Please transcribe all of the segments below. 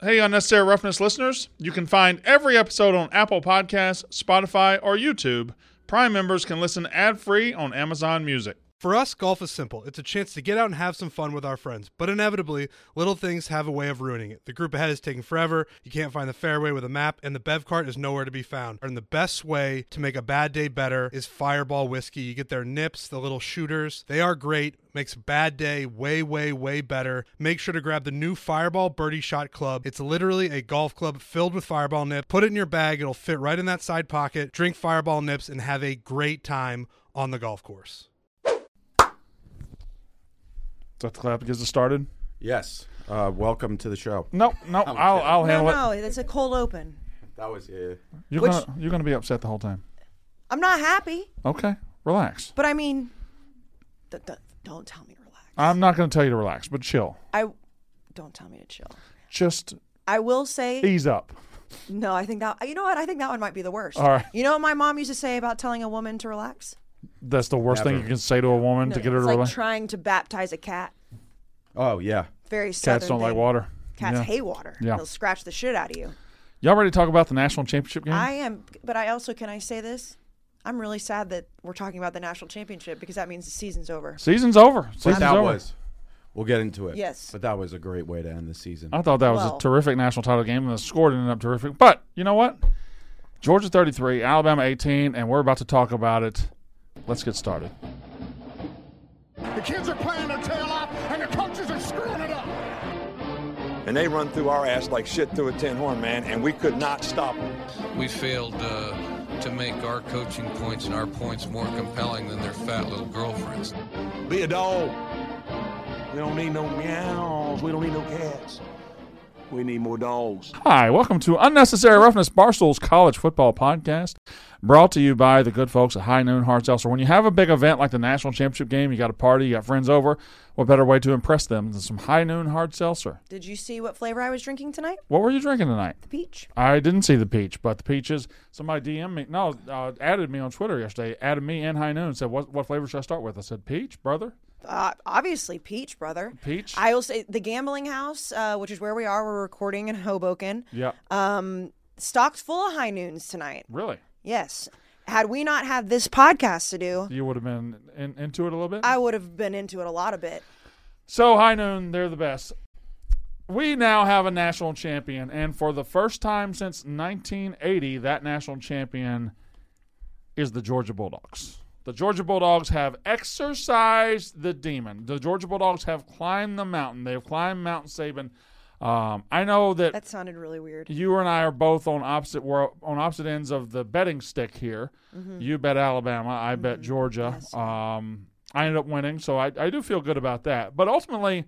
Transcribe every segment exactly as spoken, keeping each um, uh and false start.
Hey, Unnecessary Roughness listeners, you can find every episode on Apple Podcasts, Spotify, or YouTube. Prime members can listen ad-free on Amazon Music. For us, golf is simple. It's a chance to get out and have some fun with our friends. But inevitably, little things have a way of ruining it. The group ahead is taking forever, you can't find the fairway with a map, and the bev cart is nowhere to be found. And the best way to make a bad day better is Fireball Whiskey. You get their nips, the little shooters. They are great. Makes a bad day way, way, way better. Make sure to grab the new Fireball Birdie Shot Club. It's literally a golf club filled with Fireball nip. Put it in your bag. It'll fit right in that side pocket. Drink Fireball nips and have a great time on the golf course. Is that the clap that gets us started? Yes. Uh, welcome to the show. No, no, I'm I'll, kidding. I'll No, handle it. no, it's a cold open. That was yeah. You're Which- gonna you're gonna be upset the whole time. I'm not happy, Okay, relax. but I mean, th- th- don't tell me to relax. I'm not gonna tell you to relax, but chill. I don't tell me to chill. Just I will say ease up. no. I think that you know what? I think that one might be the worst. All right. You know what my mom used to say about telling a woman to relax? That's the worst thing Never. you can say to a woman No, to get her it's to like relax. trying to baptize a cat. Oh yeah. Very southern Cats don't like thing. water. Cats Yeah. hate water. Yeah. They'll scratch the shit out of you. Y'all ready to talk about the national championship game? I am, but I also can I say this? I'm really sad that we're talking about the national championship because that means the season's over. Season's over. But Season's that over. was. We'll get into it. Yes. But that was a great way to end the season. I thought that was Well- a terrific national title game, and the score ended up terrific. But you know what? Georgia thirty-three, Alabama eighteen, and we're about to talk about it. Let's get started. The kids are playing their tail off, and the coaches are screwing it up. And they run through our ass like shit through a tin horn, man, and we could not stop them. We failed uh, to make our coaching points and our points more compelling than their fat little girlfriends. Be a dog. We don't need no meows. We don't need no cats. We need more dogs. Hi, welcome to Unnecessary Roughness, Barstool's college football podcast, brought to you by the good folks at High Noon Hard Seltzer. When you have a big event like the national championship game, you got a party, you got friends over, what better way to impress them than some High Noon Hard Seltzer? Did you see what flavor I was drinking tonight? What were you drinking tonight? The peach. I didn't see the peach, but the peaches, somebody D M'd me, no, uh, added me on Twitter yesterday, added me and High Noon, said, what, what flavor should I start with? I said, peach, brother? Uh, obviously peach, brother. Peach? I will say the Gambling House, uh, which is where we are. We're recording in Hoboken. Yeah. Um, stocked full of High Noons tonight. Really? Yes. Had we not had this podcast to do, You would have been in, into it a little bit? I would have been into it a lot of bit. So, High Noon, they're the best. We now have a national champion, and for the first time since nineteen eighty, that national champion is the Georgia Bulldogs. The Georgia Bulldogs have exorcised the demon. The Georgia Bulldogs have climbed the mountain. They have climbed Mount Saban. Um, I know that That sounded really weird. you and I are both on opposite we're on opposite ends of the betting stick here. You bet Alabama, I bet Georgia. Yes. Um, I ended up winning, so I, I do feel good about that. But ultimately,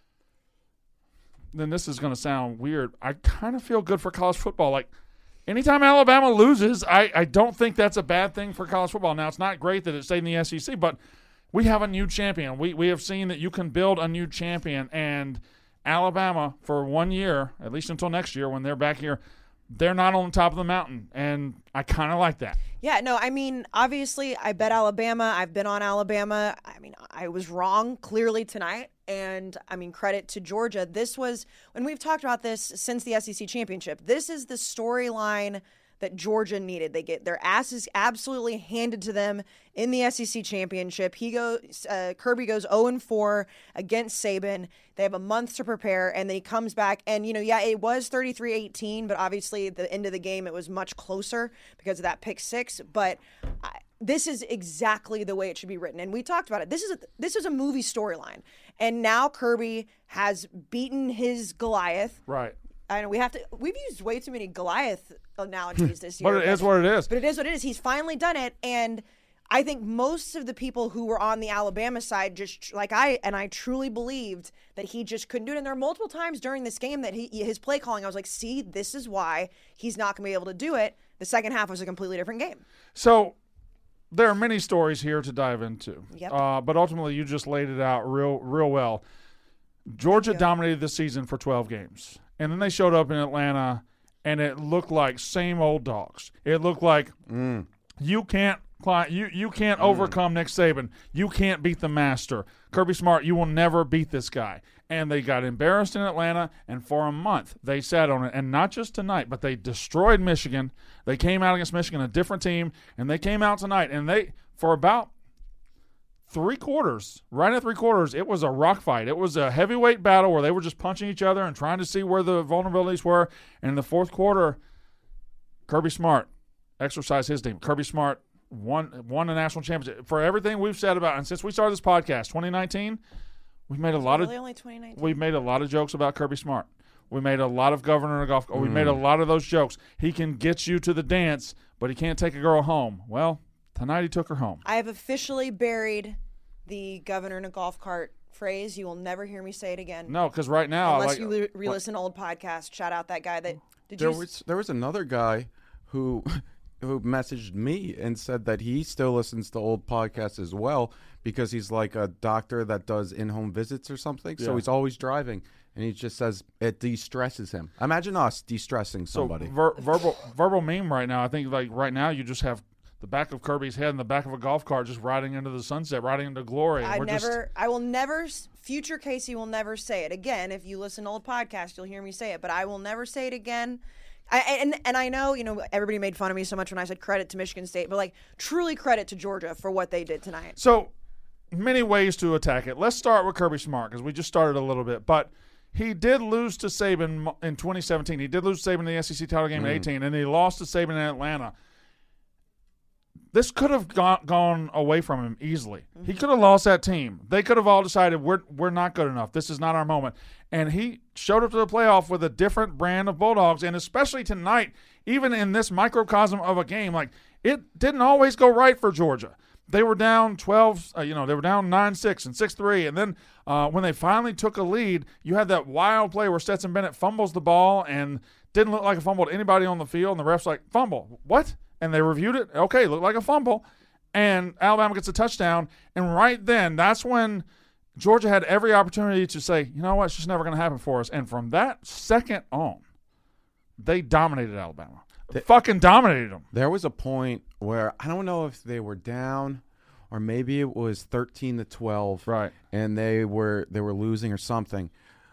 then this is going to sound weird. I kind of feel good for college football. Like anytime Alabama loses, I, I don't think that's a bad thing for college football. Now, it's not great that it stayed in the S E C, but we have a new champion. We we have seen that you can build a new champion, and Alabama, for one year, at least until next year when they're back here, they're not on the top of the mountain, and I kind of like that. Yeah, no, I mean, obviously, I bet Alabama. I've been on Alabama. I mean, I was wrong clearly tonight. And, I mean, credit to Georgia. This was, when we've talked about this since the S E C championship, this is the storyline that Georgia needed. They get their asses absolutely handed to them in the S E C championship. He goes, uh, Kirby goes oh and four against Saban. They have a month to prepare, and then he comes back. And, you know, yeah, it was thirty-three eighteen, but obviously at the end of the game, it was much closer because of that pick six. But I, this is exactly the way it should be written. And we talked about it. This is a, this is a movie storyline. And now Kirby has beaten his Goliath. Right. I know we have to. We've used way too many Goliath analogies this year. But it is what it is. But it is what it is. He's finally done it, and I think most of the people who were on the Alabama side, just like I, and I truly believed that he just couldn't do it. And there are multiple times during this game that he, his play calling, I was like, "See, this is why he's not going to be able to do it." The second half was a completely different game. So there are many stories here to dive into. Yep. Uh, but ultimately, you just laid it out real, real well. Georgia dominated this season for twelve games. And then they showed up in Atlanta, and it looked like same old dogs. It looked like Mm. you can't Client, you, you can't mm. overcome Nick Saban. You can't beat the master. Kirby Smart, you will never beat this guy. And they got embarrassed in Atlanta, and for a month they sat on it. And not just tonight, but they destroyed Michigan. They came out against Michigan, a different team, and they came out tonight. And they, for about three quarters, right at three quarters, it was a rock fight. It was a heavyweight battle where they were just punching each other and trying to see where the vulnerabilities were. And in the fourth quarter, Kirby Smart exercised his team. Kirby Smart won, won a national championship. For everything we've said about, and since we started this podcast, twenty nineteen, we've made a lot really of only twenty nineteen. We've made a lot of jokes about Kirby Smart. We made a lot of governor of golf. Mm. We made a lot of those jokes. He can get you to the dance, but he can't take a girl home. Well, tonight he took her home. I have officially buried the governor in a golf cart phrase. You will never hear me say it again. No, because right now, unless like, you re- re-listen to old podcasts. Shout out that guy that did there you? Was there was another guy who who messaged me and said that he still listens to old podcasts as well because he's like a doctor that does in-home visits or something. Yeah. So he's always driving, and he just says it de-stresses him. Imagine us de-stressing somebody. So ver- verbal verbal meme right now. I think like right now you just have the back of Kirby's head and the back of a golf cart just riding into the sunset, riding into glory. I We're never, just... I will never, future Casey will never say it again. If you listen to old podcasts, you'll hear me say it, but I will never say it again. I, and and I know, you know, everybody made fun of me so much when I said credit to Michigan State, but like truly credit to Georgia for what they did tonight. So many ways to attack it. Let's start with Kirby Smart because we just started a little bit, but he did lose to Saban in twenty seventeen. He did lose to Saban in the S E C title game mm. in eighteen, and he lost to Saban in Atlanta. This could have gone, gone away from him easily. Mm-hmm. He could have lost that team. They could have all decided we're we're not good enough. This is not our moment. And he showed up to the playoff with a different brand of Bulldogs, and especially tonight, even in this microcosm of a game, like it didn't always go right for Georgia. They were down twelve, uh, you know, they were down nine six and six three, and then uh, when they finally took a lead, you had that wild play where Stetson Bennett fumbles the ball and didn't look like a fumble to anybody on the field, and the ref's like, fumble, what? And they reviewed it. Okay, looked like a fumble. And Alabama gets a touchdown. And right then, that's when Georgia had every opportunity to say, you know what, it's just never going to happen for us. And from that second on, they dominated Alabama. They fucking dominated them. There was a point where I don't know if they were down or maybe it was thirteen to twelve. Right. And they were they were losing or something.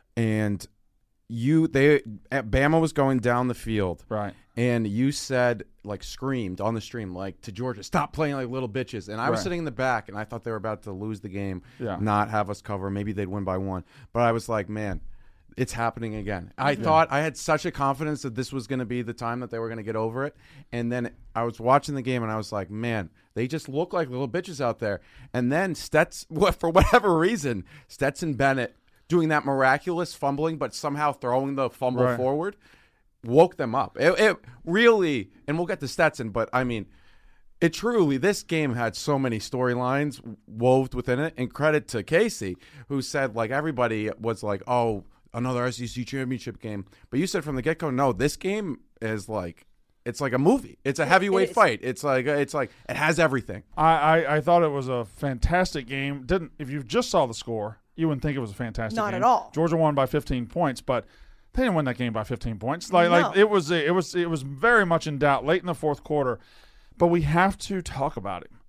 And you they Bama was going down the field. Right. And you said, like, screamed on the stream, like, to Georgia, stop playing like little bitches. And I was right. sitting in the back, and I thought they were about to lose the game, yeah. not have us cover. Maybe they'd win by one. But I was like, man, it's happening again. I yeah. thought I had such a confidence that this was going to be the time that they were going to get over it. And then I was watching the game, and I was like, man, they just look like little bitches out there. And then Stets, for whatever reason, Stetson Bennett doing that miraculous fumbling, but somehow throwing the fumble right. forward, woke them up. It, it really, and we'll get to Stetson, but I mean, it truly, this game had so many storylines woved within it, and credit to Casey, who said, like, everybody was like, oh, another S E C championship game. But you said from the get-go, no, this game is like, it's like a movie. It's a heavyweight it fight. It's like, it's like, it has everything. I, I, I thought it was a fantastic game. Didn't, if you just saw the score, you wouldn't think it was a fantastic Not game. Not at all. Georgia won by fifteen points, but they didn't win that game by fifteen points. Like, no. like it was, it was, it was very much in doubt late in the fourth quarter. But we have to talk about him.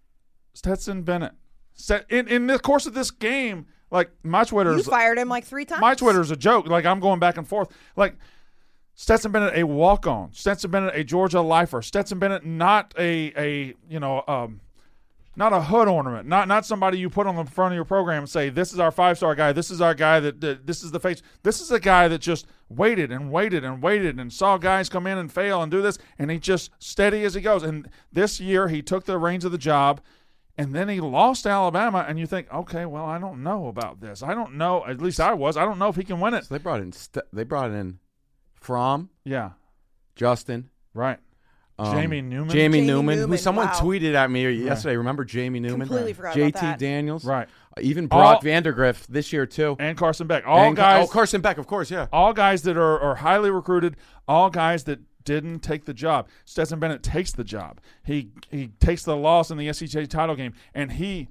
Stetson Bennett. In in the course of this game, like my Twitter's, you fired him like three times. My Twitter's a joke. Like I'm going back and forth. Like Stetson Bennett, a walk-on. Stetson Bennett, a Georgia lifer. Stetson Bennett, not a a you know um. Not a hood ornament, not not somebody you put on the front of your program and say, this is our five-star guy, this is our guy, that, that this is the face. This is a guy that just waited and waited and waited and saw guys come in and fail and do this, and he just steady as he goes. And this year he took the reins of the job, and then he lost to Alabama, and you think, okay, well, I don't know about this. I don't know. At least I was. I don't know if he can win it. So they brought in St- they brought in Fromm. Yeah. Justin. Right. Um, Jamie Newman. Jamie, Jamie Newman, Newman, who someone wow. tweeted at me yesterday. Right. Remember Jamie Newman? Completely forgot J T about that. Daniels. Right. Uh, even Brock all, Vandergrift this year, too. And Carson Beck. All and, guys. Oh, Carson Beck, of course, yeah. All guys that are, are highly recruited, all guys that didn't take the job. Stetson Bennett takes the job. He he takes the loss in the S E C title game, and he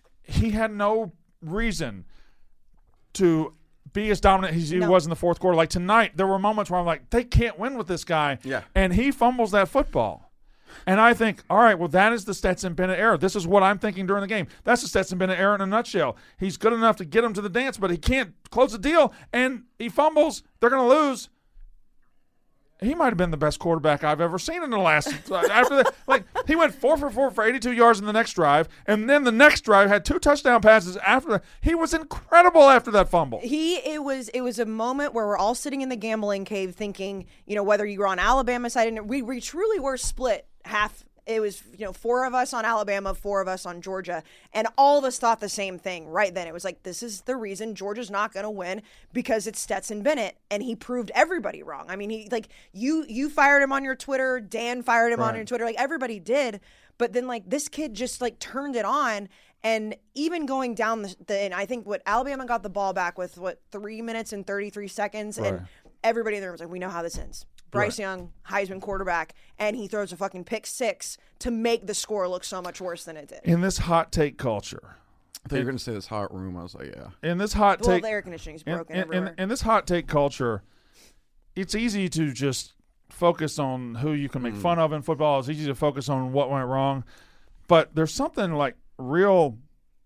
he had no reason to be as dominant as he no. was in the fourth quarter. Like tonight, there were moments where I'm like, they can't win with this guy. Yeah. And he fumbles that football. And I think, all right, well, that is the Stetson Bennett error. This is what I'm thinking during the game. That's the Stetson Bennett error in a nutshell. He's good enough to get him to the dance, but he can't close the deal, and he fumbles. They're going to lose. He might have been the best quarterback I've ever seen in the last after that. Like, he went four for four for eighty-two yards in the next drive, and then the next drive had two touchdown passes after that. He was incredible after that fumble. He it was it was a moment where we're all sitting in the gambling cave thinking, you know, whether you were on Alabama side, and we we truly were split half. It was, you know, four of us on Alabama, four of us on Georgia, and all of us thought the same thing right then. It was like, this is the reason Georgia's not going to win, because it's Stetson Bennett, and he proved everybody wrong. I mean, he like you you fired him on your Twitter, Dan fired him Right. on your Twitter, like everybody did, but then like this kid just like turned it on. And even going down the, the and I think what Alabama got the ball back with what three minutes and thirty-three seconds, Right. and everybody in the room was like, we know how this ends. Bryce Right. Young, Heisman quarterback, and he throws a fucking pick six to make the score look so much worse than it did. In this hot take culture, I thought you were going to say this hot room. I was like, yeah. in this hot Well, take, the air conditioning's in, broken in, in, everywhere. in this hot take culture, it's easy to just focus on who you can make Mm. fun of in football. It's easy to focus on what went wrong, but there's something like real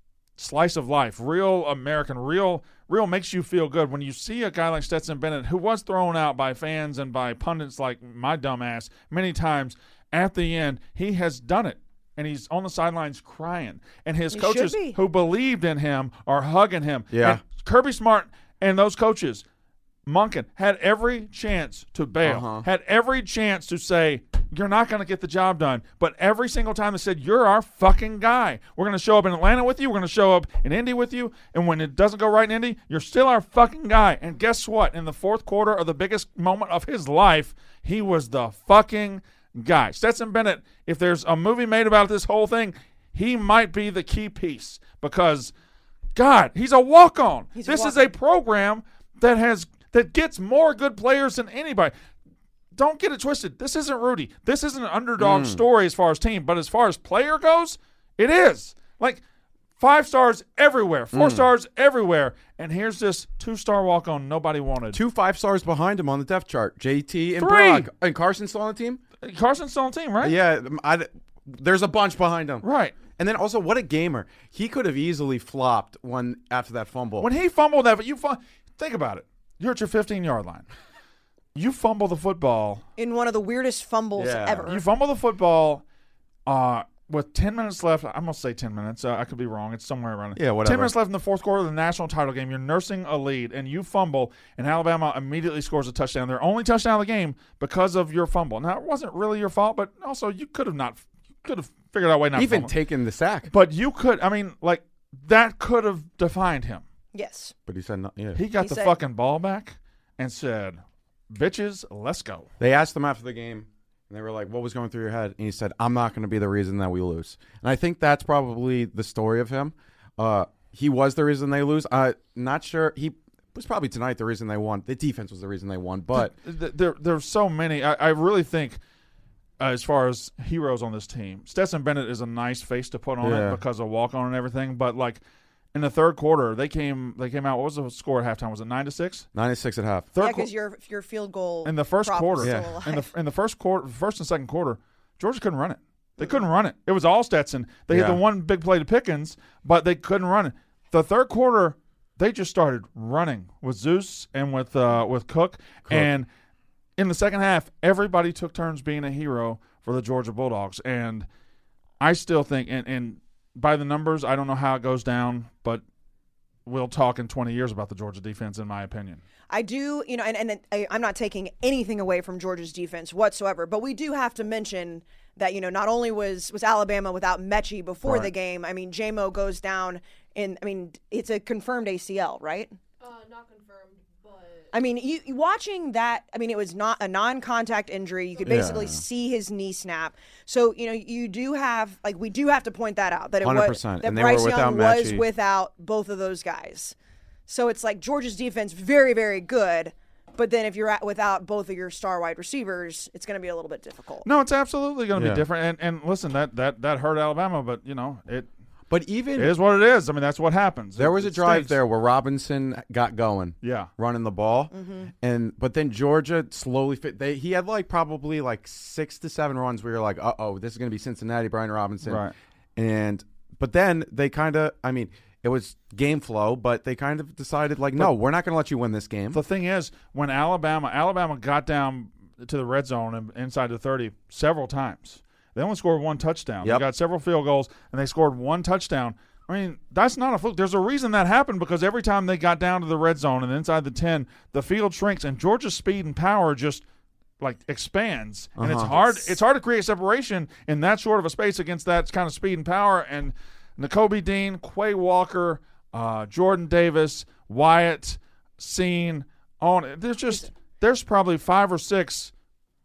slice of life, real American, real real makes you feel good when you see a guy like Stetson Bennett, who was thrown out by fans and by pundits like my dumbass many times. At the end, he has done it, and he's on the sidelines crying. And his He coaches should be. who believed in him are hugging him. Yeah. And Kirby Smart and those coaches, Monken, had every chance to bail, Uh-huh. had every chance to say, you're not going to get the job done. But every single time they said, you're our fucking guy. We're going to show up in Atlanta with you. We're going to show up in Indy with you. And when it doesn't go right in Indy, you're still our fucking guy. And guess what? In the fourth quarter of the biggest moment of his life, he was the fucking guy. Stetson Bennett, if there's a movie made about this whole thing, he might be the key piece because, God, he's a walk-on. He's a This is walk-on. a program that has that gets more good players than anybody. Don't get it twisted. This isn't Rudy. This isn't an underdog story as far as team, but as far as player goes, it is. Like, five stars everywhere, four stars everywhere, and here's this two-star walk-on nobody wanted. Two five stars behind him on the depth chart. J T and Three. Brock. And Carson's still on the team? Carson's still on the team, right? Yeah. I, there's a bunch behind him. Right. And then also, what a gamer. He could have easily flopped one after that fumble. When he fumbled that, you fum- think about it. You're at your fifteen-yard line. You fumble the football. In one of the weirdest fumbles Yeah. ever. You fumble the football uh, with ten minutes left. I'm going to say ten minutes. Uh, I could be wrong. It's somewhere around it. Yeah, whatever. ten minutes left in the fourth quarter of the national title game. You're nursing a lead, and you fumble, and Alabama immediately scores a touchdown. Their only touchdown of the game because of your fumble. Now, it wasn't really your fault, but also you could have not you could have figured out a way not Even to fumble. taking the sack. But you could, I mean, like, that could have defined him. Yes. But he said no. Yeah. He got He the said- fucking ball back and said, bitches, let's go. They asked him after the game, and they were like, what was going through your head? And he said, I'm not going to be the reason that we lose. And I think that's probably the story of him. Uh, he was the reason they lose. Uh, not sure. He was probably tonight the reason they won. The defense was the reason they won. But Th- there, there's so many. I, I really think, uh, as far as heroes on this team, Stetson Bennett is a nice face to put on Yeah. it because of walk on and everything. But like in the third quarter, they came they came out. What was the score at halftime? Was it nine to six? ninety-six at half. Third Yeah, qu- because your your field goal in the first prop was quarter, still Yeah. alive. in the in the first quarter, first and second quarter, Georgia couldn't run it. They couldn't run it. It was all Stetson. They hit Yeah. the one big play to Pickens, but they couldn't run it. The third quarter, they just started running with Zeus and with uh, with Cook. And in the second half, everybody took turns being a hero for the Georgia Bulldogs. And I still think, and, and by the numbers, I don't know how it goes down, but we'll talk in twenty years about the Georgia defense, in my opinion. I do, you know, and, and I, I'm not taking anything away from Georgia's defense whatsoever, but we do have to mention that, you know, not only was, was Alabama without Mechie before Right. the game, I mean, J-Mo goes down in, I mean, it's a confirmed A C L, right? Uh, not confirmed, but I mean, you you- watching that, I mean, it was not a non-contact injury. You could basically Yeah. see his knee snap. So, you know, you do have, like, we do have to point that out, that it one hundred was, percent. that And they were Bryce without Young was Mechie. without both of those guys. So it's like Georgia's defense, very, very good. But then if you're at, without both of your star wide receivers, it's going to be a little bit difficult. No, it's absolutely going to Yeah. be different. And and listen, that, that that hurt Alabama, but, you know, it But even It is what it is. I mean, that's what happens. there It- was a it drive stinks. there where Robinson got going. Yeah. Running the ball. Mm-hmm. And but then Georgia slowly fit they he had like probably like six to seven runs where you're like, uh oh, this is gonna be Cincinnati, Brian Robinson. Right. And but then they kinda I mean, it was game flow, but they kind of decided like, no, we're not gonna let you win this game. The thing is, when Alabama Alabama got down to the red zone and inside the thirty several times, they only scored one touchdown. Yep. They got several field goals, and they scored one touchdown. I mean, that's not a fluke. There's a reason that happened because every time they got down to the red zone and inside the ten, the field shrinks, and Georgia's speed and power just like expands, and it's Uh-huh. hard. It's hard to create separation in that short of a space against that kind of speed and power. And Nakobe Dean, Quay Walker, uh, Jordan Davis, Wyatt, Scene, on. There's just there's probably five or six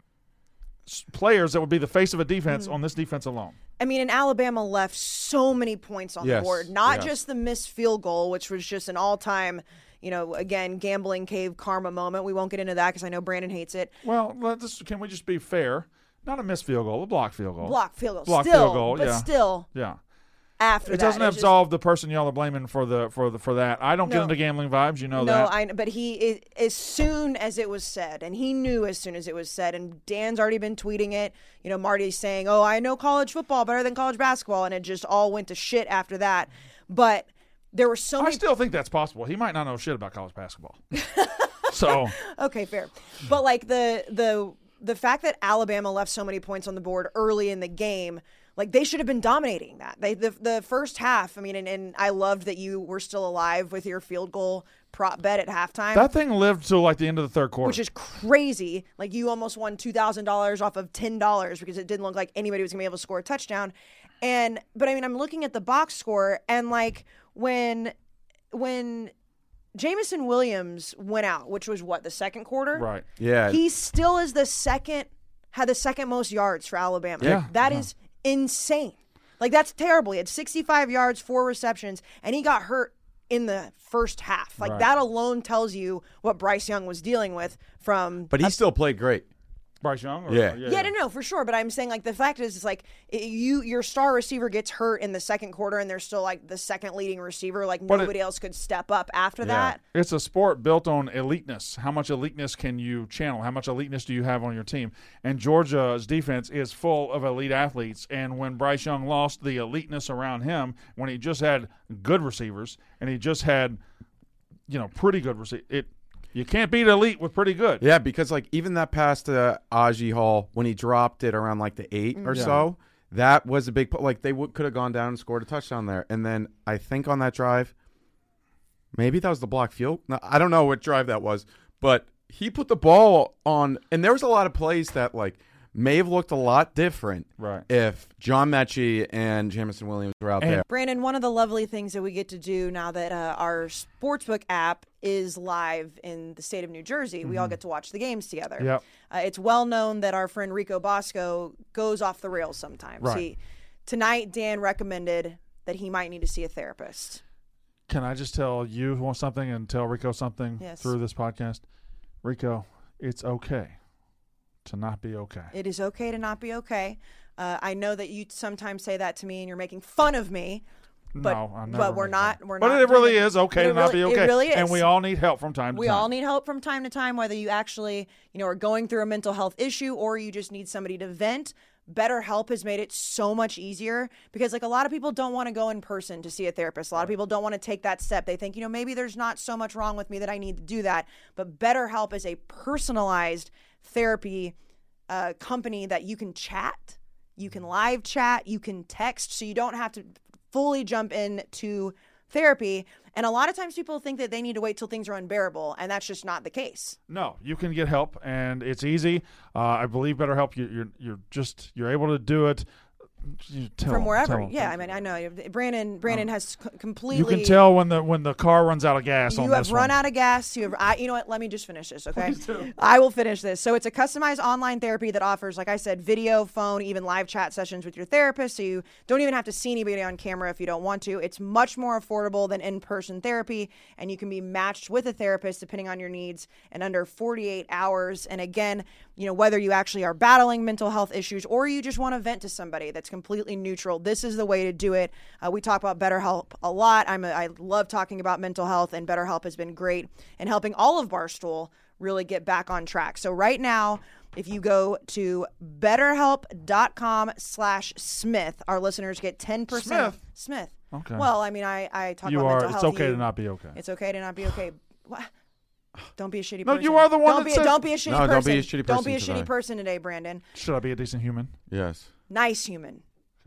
s- players that would be the face of a defense Mm-hmm. on this defense alone. I mean, and Alabama left so many points on Yes, the board. Not yes. just the missed field goal, which was just an all-time, you know, again, gambling cave karma moment. We won't get into that because I know Brandon hates it. Well, let's, can we just be fair? Not a missed field goal, a block field goal. Block field goal. Block still, field goal, but yeah. still, Yeah. after It that. doesn't it's just- absolve the person y'all are blaming for the for the for that. I don't get No. into gambling vibes, you know No, that. I. But he, it, as soon as it was said, and he knew as soon as it was said, and Dan's already been tweeting it. You know, Marty's saying, "Oh, I know college football better than college basketball," and it just all went to shit after that. But there were so I many. still think that's possible. He might not know shit about college basketball. So Okay, fair. But like the the the fact that Alabama left so many points on the board early in the game, like they should have been dominating that. They the the first half. I mean, and, and I loved that you were still alive with your field goal prop bet at halftime. that thing lived till like the end of the third quarter. which is crazy. Like you almost won two thousand dollars off of ten dollars because it didn't look like anybody was gonna be able to score a touchdown. And but I mean, I'm looking at the box score, and like when when Jamison Williams went out, which was what, the second quarter, right. Yeah. he still is the second, had the second most yards for Alabama. Yeah. That is insane. Like that's terrible. He had sixty-five yards, four receptions, and he got hurt in the first half. Like Right. that alone tells you what Bryce Young was dealing with from. But he still played great. Bryce Young? Or, Yeah. yeah, no, no, for sure. But I'm saying like the fact is, it's like it, you your star receiver gets hurt in the second quarter, and they're still like the second leading receiver. Like But it- nobody else could step up after that. It's a sport built on eliteness. How much eliteness can you channel? How much eliteness do you have on your team? And Georgia's defense is full of elite athletes. And when Bryce Young lost the eliteness around him, when he just had good receivers and he just had, you know, pretty good receivers, it you can't beat elite with pretty good. Yeah, because like even that pass to Aji Hall when he dropped it around like the eight or Yeah. so, that was a big pl- like they w- could have gone down and scored a touchdown there. And then I think on that drive, maybe that was the block field. No, I don't know what drive that was, but he put the ball on, and there was a lot of plays that like may have looked a lot different Right. if John Mechie and Jamison Williams were out And- there. Brandon, one of the lovely things that we get to do now that uh, our sportsbook app is live in the state of New Jersey, we all get to watch the games together. Yep. Uh, it's well known that our friend Rico Bosco goes off the rails sometimes. Right. He, tonight, Dan recommended that he might need to see a therapist. Can I just tell you want something and tell Rico something Yes. through this podcast? Rico, it's okay to not be okay. It is okay to not be okay. Uh, I know that you sometimes say that to me and you're making fun of me. But, no, I'm but never we're making not. fun. We're but not. it really doing is okay It to not be really- okay. It really is. And we all need help from time to We time. all need help from time to time, whether you actually, you know, are going through a mental health issue or you just need somebody to vent. BetterHelp has made it so much easier because, like, a lot of people don't want to go in person to see a therapist. A lot of people don't want to take that step. They think, you know, maybe there's not so much wrong with me that I need to do that. But BetterHelp is a personalized therapy uh, company that you can chat, you can live chat, you can text, so you don't have to fully jump into therapy. And a lot of times people think that they need to wait till things are unbearable, and that's just not the case. No, you can get help, and it's easy. Uh, I believe BetterHelp. You, you're you're just you're able to do it. You tell From them, wherever. tell them. Yeah, I mean, I know. Brandon Brandon has c- completely... You can tell when the when the car runs out of gas. on You have this run one. out of gas. You have. I, you know what? Let me just finish this, okay? I will finish this. So it's a customized online therapy that offers, like I said, video, phone, even live chat sessions with your therapist. So you don't even have to see anybody on camera if you don't want to. It's much more affordable than in-person therapy, and you can be matched with a therapist depending on your needs in under forty-eight hours. And again, you know, whether you actually are battling mental health issues or you just want to vent to somebody that's completely neutral, this is the way to do it. Uh, we talk about BetterHelp a lot. I'm a, I love talking about mental health, and BetterHelp has been great in helping all of Barstool really get back on track. So right now, if you go to betterhelp.com slash Smith, our listeners get ten percent. Smith? Smith. Okay. Well, I mean, I, I talk You about are. mental It's health. okay You- to not be okay. It's okay to not be okay. What? Don't be a shitty No, person. you are the one don't that be, said- Don't be a shitty No, person. don't be a shitty Don't be a person shitty today. person today, Brandon. Should I be a decent human? Yes. Nice human.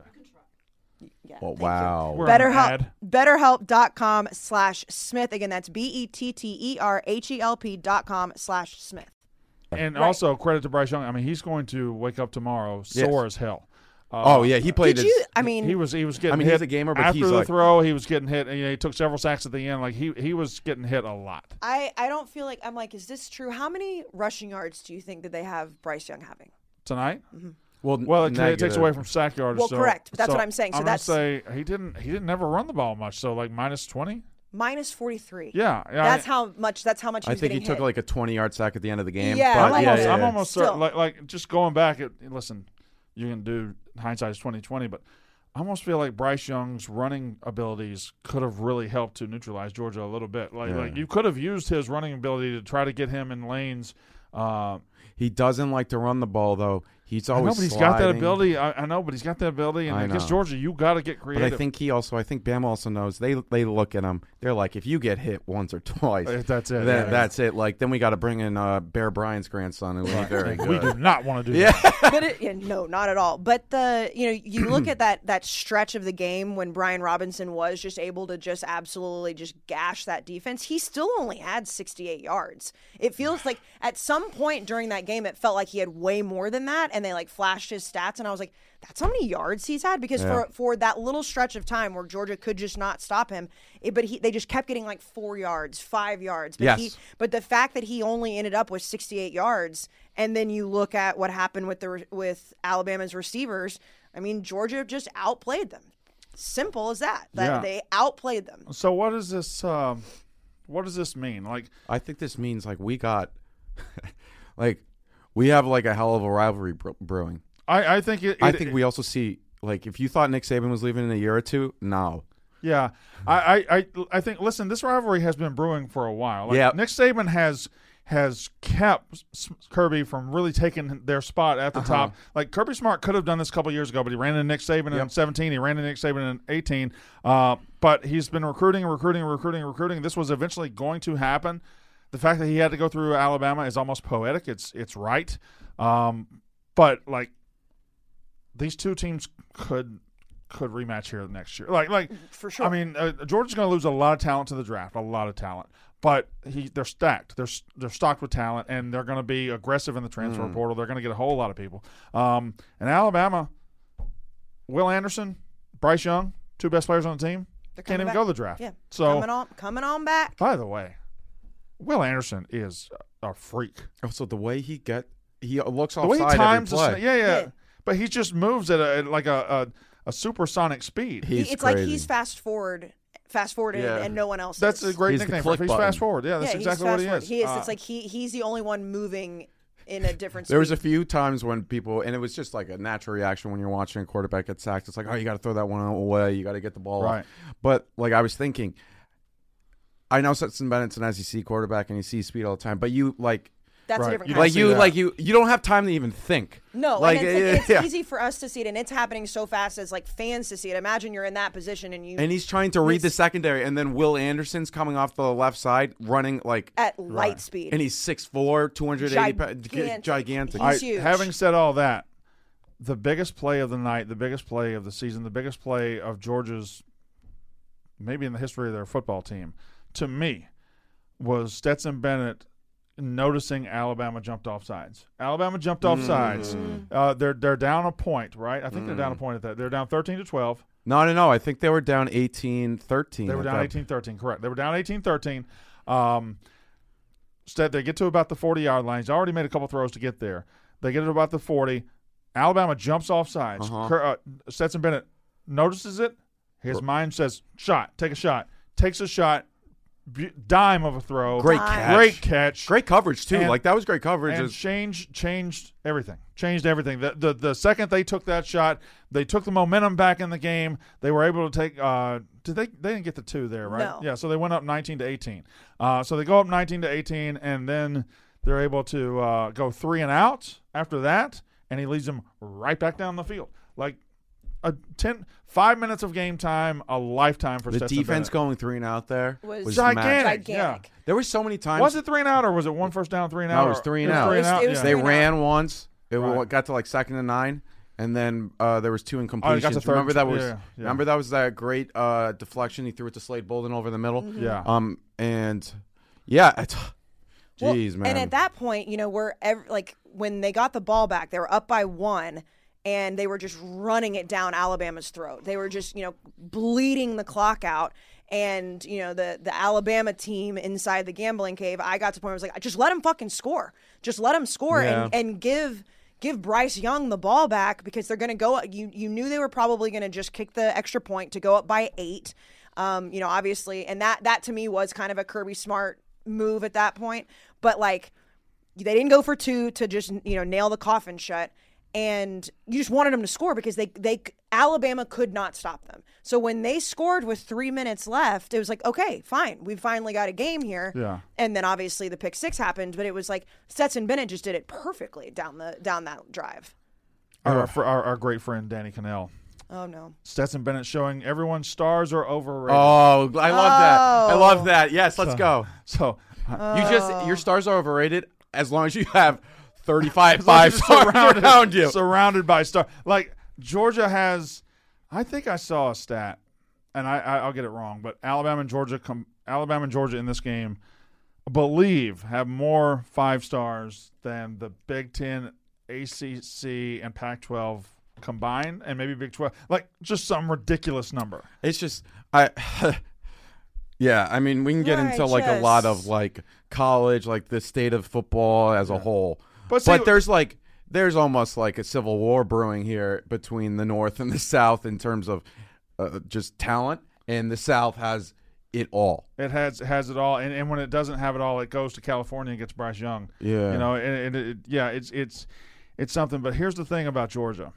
Yeah, Oh, thank you. wow. We're on an BetterHelp, ad. BetterHelp.com slash Smith. Again, that's B E T T E R H E L P dot com slash Smith. And Right. also credit to Bryce Young. I mean, he's going to wake up tomorrow sore as hell. Uh, Oh, yeah, he played Did his you? I mean, He was he was getting I mean, hit he's a gamer, but after he's the like- throw. He was getting hit. And, you know, he took several sacks at the end. Like he he was getting hit a lot. I, I don't feel like I'm like, is this true? How many rushing yards do you think that they have Bryce Young having? Tonight. well, Well, it, it takes negative. away from sack yardage. Well, so- correct, but that's what I'm saying. So I'm gonna that's- say he didn't he didn't never run the ball much. So like minus twenty. Minus forty-three. Yeah, yeah. That's I, how much. That's how much. He I was think he getting took hit. like a twenty-yard sack at the end of the game. Yeah, but I'm yeah, almost, yeah, I'm yeah. almost Still. certain. Like, like just going back. It, listen, you can do hindsight is twenty twenty, but I almost feel like Bryce Young's running abilities could have really helped to neutralize Georgia a little bit. Like, Yeah. like you could have used his running ability to try to get him in lanes. Uh, He doesn't like to run the ball, though. He's I know, always but he's got that sliding. ability. I, I know, but he's got that ability. And I against know. Georgia, you got to get But creative. I think he also, I think Bama also knows. They they look at him. They're like, if you get hit once or twice, Uh, that's it. then yeah. that's it. Like then we got to bring in uh, Bear Bryant's grandson, who is very good. we do not want to do Yeah. that. but it, yeah, no, not at all. But the you know you look at that that stretch of the game when Brian Robinson was just able to just absolutely just gash that defense. He still only had sixty-eight yards. It feels like at some point during that game, it felt like he had way more than that, and they like flashed his stats, and I was like, that's how many yards he's had because Yeah. for for that little stretch of time where Georgia could just not stop him, it, but he they just kept getting like four yards, five yards. But Yes. he but the fact that he only ended up with sixty-eight yards, and then you look at what happened with the with Alabama's receivers. I mean, Georgia just outplayed them. Simple as that. That Yeah. they outplayed them. So what does this? Um, what does this mean? Like, I think this means like we got, like, we have like a hell of a rivalry bre- brewing. I, I think it, I it- think we also see like if you thought Nick Saban was leaving in a year or two, no. Yeah, I, I, I, I think. Listen, this rivalry has been brewing for a while. Like, Yeah. Nick Saban has has kept S- Kirby from really taking their spot at the Uh-huh. top. Like Kirby Smart could have done this a couple years ago, but he ran into Nick Saban in Yep. seventeen. He ran into Nick Saban in eighteen. Uh, but he's been recruiting, recruiting, recruiting, recruiting. This was eventually going to happen. The fact that he had to go through Alabama is almost poetic. It's it's right. Um, but like these two teams could could rematch here next year. Like like For sure. I mean, uh, Georgia's going to lose a lot of talent to the draft, a lot of talent. But he, they're stacked. They're they're stocked with talent, and they're going to be aggressive in the transfer Mm. portal. They're going to get a whole lot of people. Um, and Alabama, Will Anderson, Bryce Young, two best players on the team, They're can't coming even back. go to the draft. Yeah. So, coming on coming on back. by the way, Will Anderson is a freak. Also, the way he get he looks The way he offside times, every the, play. yeah, yeah, Yeah. but he just moves at, a, at like a, a a supersonic speed. He's it's like crazy. he's fast forward, fast forwarded, Yeah. and no one else. That's is. a great He's the nickname for him. click He's button. fast forward. Yeah, that's yeah, exactly he's what he fast-forward. is. He is. Uh, It's like he he's the only one moving in a different. There was a speed. few times when people, and it was just like a natural reaction when you're watching a quarterback get sacked. It's like, oh, you got to throw that one away. You got to get the ball Right. off. But like I was thinking, I know Stetson Bennett's an S E C quarterback and he sees speed all the time. But you like, That's Right. a different You kind like of see you, that. like you, you don't have time to even think. No, like and it's, uh, it's yeah. easy for us to see it, and it's happening so fast as like fans to see it. Imagine you're in that position and you And he's trying to read the It's- secondary, and then Will Anderson's coming off the left side, running like, at light speed. and he's six foot four, two hundred eighty pounds, Gigantic. gigantic. I, He's huge. having said all that, the biggest play of the night, the biggest play of the season, the biggest play of Georgia's, maybe in the history of their football team, to me, was Stetson Bennett noticing Alabama jumped off sides. Alabama jumped off sides. Uh, they're they're down a point, right? I think they're down a point at that. They're down thirteen to twelve. No, no, no. I think they were down eighteen thirteen. They were at down that- eighteen thirteen, correct. They were down eighteen thirteen. Um, instead, they get to about the forty-yard line. He's already made a couple throws to get there. They get to about the forty. Alabama jumps off sides. Uh-huh. Cur- uh, Stetson Bennett notices it. His mind says, shot, take a shot. Takes a shot. B- dime of a throw. Great Dime. catch. Great catch. Great coverage, too. And- like, that was great coverage. And It's- changed changed everything. Changed everything. The, the the second they took that shot, they took the momentum back in the game. They were able to take. Uh, did they? They didn't get the two there, right? No. Yeah. So they went up nineteen to eighteen. Uh, so they go up nineteen to eighteen, and then they're able to uh, go three and out after that, and he leads them right back down the field. Like a ten, five minutes of game time, a lifetime for the Stetson defense Bennett. going three and out there Was was gigantic. magic. gigantic. Yeah. There were so many times. Was it three and out, or was it one first down, three and No, out? it was or- three and it was out. Three and It was- out. it was yeah. They three and ran once. It Right. got to like second and nine, and then uh, there was two incompletions. Oh, to third- remember that was yeah, yeah. remember that was that great uh, deflection he threw it to Slade Bolden over the middle. Yeah. Um and yeah, it's, Well, jeez, man. And at that point, you know, we're ev- like when they got the ball back, they were up by one, and they were just running it down Alabama's throat. They were just, you know, bleeding the clock out. And you know, the the Alabama team inside the gambling cave, I got to the point where I was like, just let him fucking score. Just let him score Yeah. and and give. Give Bryce Young the ball back because they're going to go. You you knew they were probably going to just kick the extra point to go up by eight. Um, you know, obviously, and that that to me was kind of a Kirby Smart move at that point. But like, they didn't go for two to just you know nail the coffin shut, and you just wanted them to score because they they Alabama could not stop them. So when they scored with three minutes left, it was like, okay, fine, we finally got a game here. Yeah. And then obviously the pick six happened, but it was like Stetson Bennett just did it perfectly down the down that drive. Our, our, our, our great friend Danny Cannell. Oh no. Stetson Bennett showing everyone stars are overrated. oh, I love that. I Oh. love that. Yes, let's go. So You just your stars are overrated as long as you have thirty-five as long five as you're stars around you. surrounded by stars. Like Georgia has, I think I saw a stat, and I, I I'll get it wrong, but Alabama and Georgia come Alabama and Georgia in this game, I believe, have more five stars than the Big Ten, A C C, and Pac twelve combined, and maybe Big twelve. Like just some ridiculous number. It's just I yeah, I mean we can get Right, into like a lot just- of like college, like the state of football as a whole. But But, see- there's like there's almost like a civil war brewing here between the North and the South in terms of uh, just talent, and the South has it all. It has has it all, and, and when it doesn't have it all, it goes to California and gets Bryce Young. Yeah. you know, and, and it, yeah, it's it's it's something. But here's the thing about Georgia.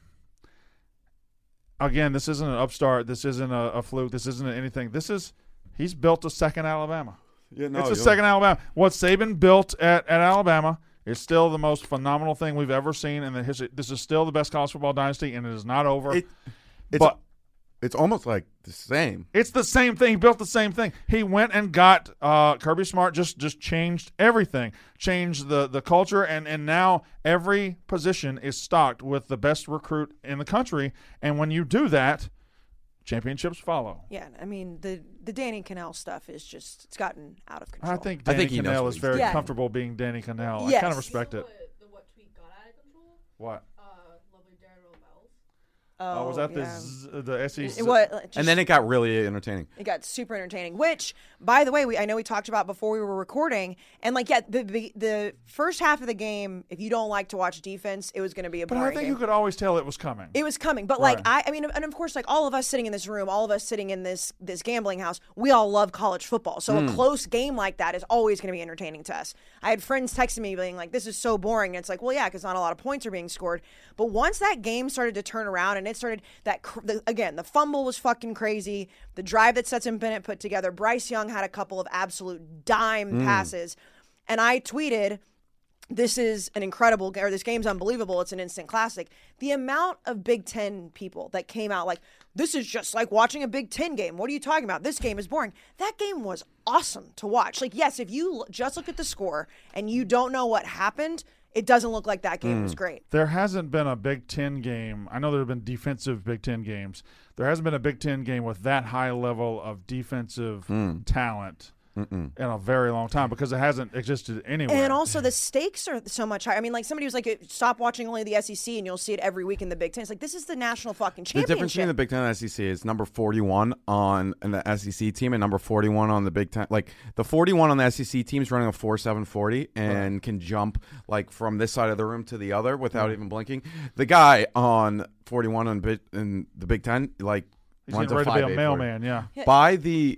Again, this isn't an upstart. This isn't a, a fluke. This isn't anything. This is he's built a second Alabama. Yeah, no, it's a you're- second Alabama. What Saban built at, at Alabama is still the most phenomenal thing we've ever seen in the history. This is still the best college football dynasty, and it is not over. It, it's but it's almost like the same. it's the same thing. He built the same thing. He went and got uh, Kirby Smart. Just just changed everything. Changed the the culture, and and now every position is stocked with the best recruit in the country. And when you do that, championships follow. Yeah, I mean the the Danny Cannell stuff is just it's gotten out of control. I think I Danny think he knows Cannell what is he's very doing. Yeah. comfortable being Danny Cannell. I Yes. kind of respect it. What, the, what tweet got out of control? What? Uh, lovely Daryl Bells. Oh, was that yeah. the Z, the S E C? It, what, just, And then it got really entertaining. it got super entertaining. Which, by the way, we I know we talked about before we were recording, and like yeah, the the, the first half of the game, if you don't like to watch defense, it was going to be a But boring I think game. you could always tell it was coming. It was coming, but like Right. I, I mean, and of course, like all of us sitting in this room, all of us sitting in this this gambling house, we all love college football. So Hmm. a close game like that is always going to be entertaining to us. I had friends texting me being like, "This is so boring," and it's like, well, yeah, because not a lot of points are being scored. But once that game started to turn around and it started that cr- the, again, the fumble was fucking crazy. The drive that Stetson Bennett put together, Bryce Young had a couple of absolute dime passes, and I tweeted. This is an incredible, or this game's unbelievable. It's an instant classic. The amount of Big Ten people that came out like, this is just like watching a Big Ten game. What are you talking about? This game is boring. That game was awesome to watch. Like, yes, if you l- just look at the score and you don't know what happened, it doesn't look like that game was great. There hasn't been a Big Ten game. I know there have been defensive Big Ten games. There hasn't been a Big Ten game with that high level of defensive talent in a very long time because it hasn't existed anywhere. And also the stakes are so much higher. I mean, like somebody was like, stop watching only the S E C and you'll see it every week in the Big Ten. It's like, this is the national fucking The championship. difference between the Big Ten and the S E C is number forty-one on the S E C team and number forty-one on the Big Ten. Like the forty-one on the S E C team is running a four seven forty and can jump like from this side of the room to the other without even blinking. The guy on forty-one on Big in the Big Ten like He's runs getting a ready to five be a eight mailman, yeah. By the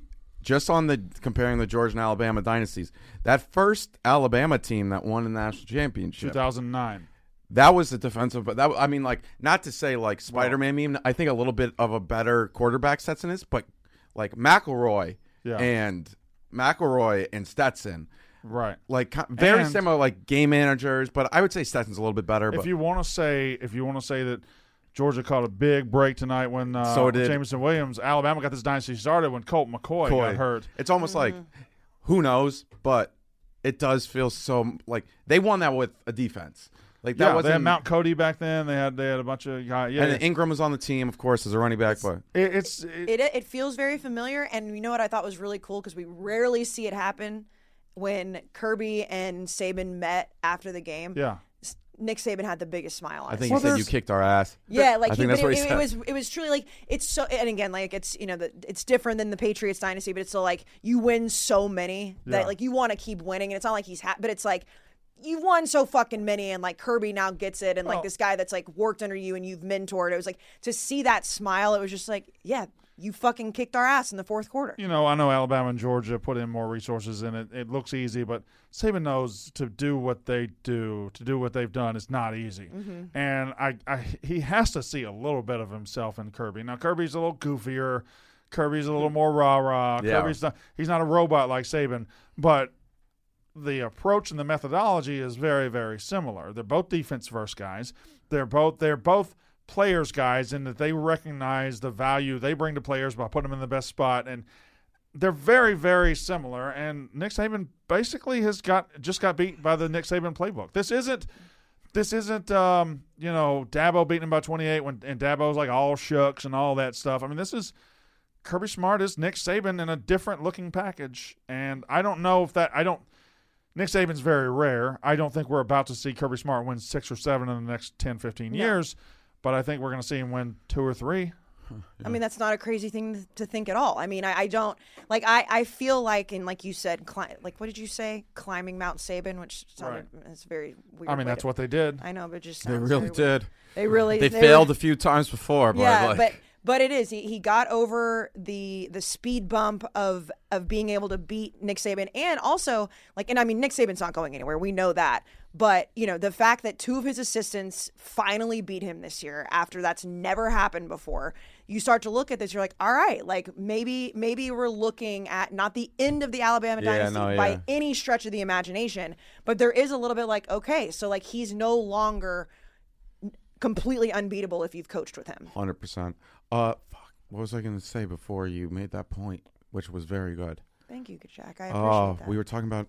just on the comparing the Georgia and Alabama dynasties, that first Alabama team that won the national championship, two thousand nine. That was the defensive, but that I mean, like, not to say like Spider-Man meme. I think a little bit of a better quarterback Stetson is, but like McElroy Yeah. and McElroy and Stetson, Right. like co- very And- similar, like game managers. But I would say Stetson's a little bit better. If But you want to say, if you want to say that Georgia caught a big break tonight when uh, So did- Jameson Williams, Alabama got this dynasty started when Colt McCoy, Coy. got hurt. It's almost like who knows, but it does feel so like they won that with a defense. Like that Yeah, wasn't they had Mount Cody back then. They had they had a bunch of guys. Yeah, and yeah. Ingram was on the team, of course, as a running back. But It, it's it, It it feels very familiar, and you know what I thought was really cool because we rarely see it happen when Kirby and Saban met after the game. yeah. Nick Saban had the biggest smile on I his think Well, he said you there's- kicked our ass. Yeah, like I he, think but that's it, what he it, said. it was it was truly like it's so and again like it's you know the, it's different than the Patriots dynasty, but it's still like you win so many that Yeah. like you want to keep winning, and it's not like he's ha- but it's like you've won so fucking many, and like Kirby now gets it, and like Well- this guy that's like worked under you and you've mentored. It was like to see that smile. It was just like yeah, you fucking kicked our ass in the fourth quarter. You know, I know Alabama and Georgia put in more resources in it. It looks easy, but Saban knows to do what they do, to do what they've done, is not easy. Mm-hmm. And I, I, he has to see a little bit of himself in Kirby. Now, Kirby's a little goofier. Kirby's a little more rah-rah. Yeah. Kirby's not, he's not a robot like Saban, but the approach and the methodology is very, very similar. They're both defense-first guys. They're both they're both players guys in that they recognize the value they bring to players by putting them in the best spot, and they're very, very similar. And Nick Saban basically has got just got beat by the Nick Saban playbook. This isn't this isn't um, you know Dabo beating him by twenty-eight when and Dabo's like all shucks and all that stuff. I mean, this is Kirby Smart is Nick Saban in a different looking package, and I don't know if that I don't. Nick Saban's very rare. I don't think we're about to see Kirby Smart win six or seven in the next ten, fifteen No. years, but I think we're going to see him win two or three. I mean, that's not a crazy thing to think at all. I mean, I, I don't like. I, I feel like, and like you said, cli- like what did you say? Climbing Mount Saban, which sounded it's very weird. I mean, way that's to- what they did. I know, but it just They sounds really very weird. did. They really They, they failed were- a few times before, but yeah, like, but but it is. He, he got over the the speed bump of of being able to beat Nick Saban, and also like, and I mean, Nick Saban's not going anywhere. We know that. But you know, the fact that two of his assistants finally beat him this year after that's never happened before, you start to look at this. You're like, all right, like maybe maybe we're looking at not the end of the Alabama Yeah, dynasty no, by yeah. any stretch of the imagination, but there is a little bit like, okay, so like he's no longer completely unbeatable if you've coached with him. one hundred percent. Uh, fuck, what was I going to say before you made that point, which was very good? Thank you, Jack. I appreciate Oh, that. we were talking about.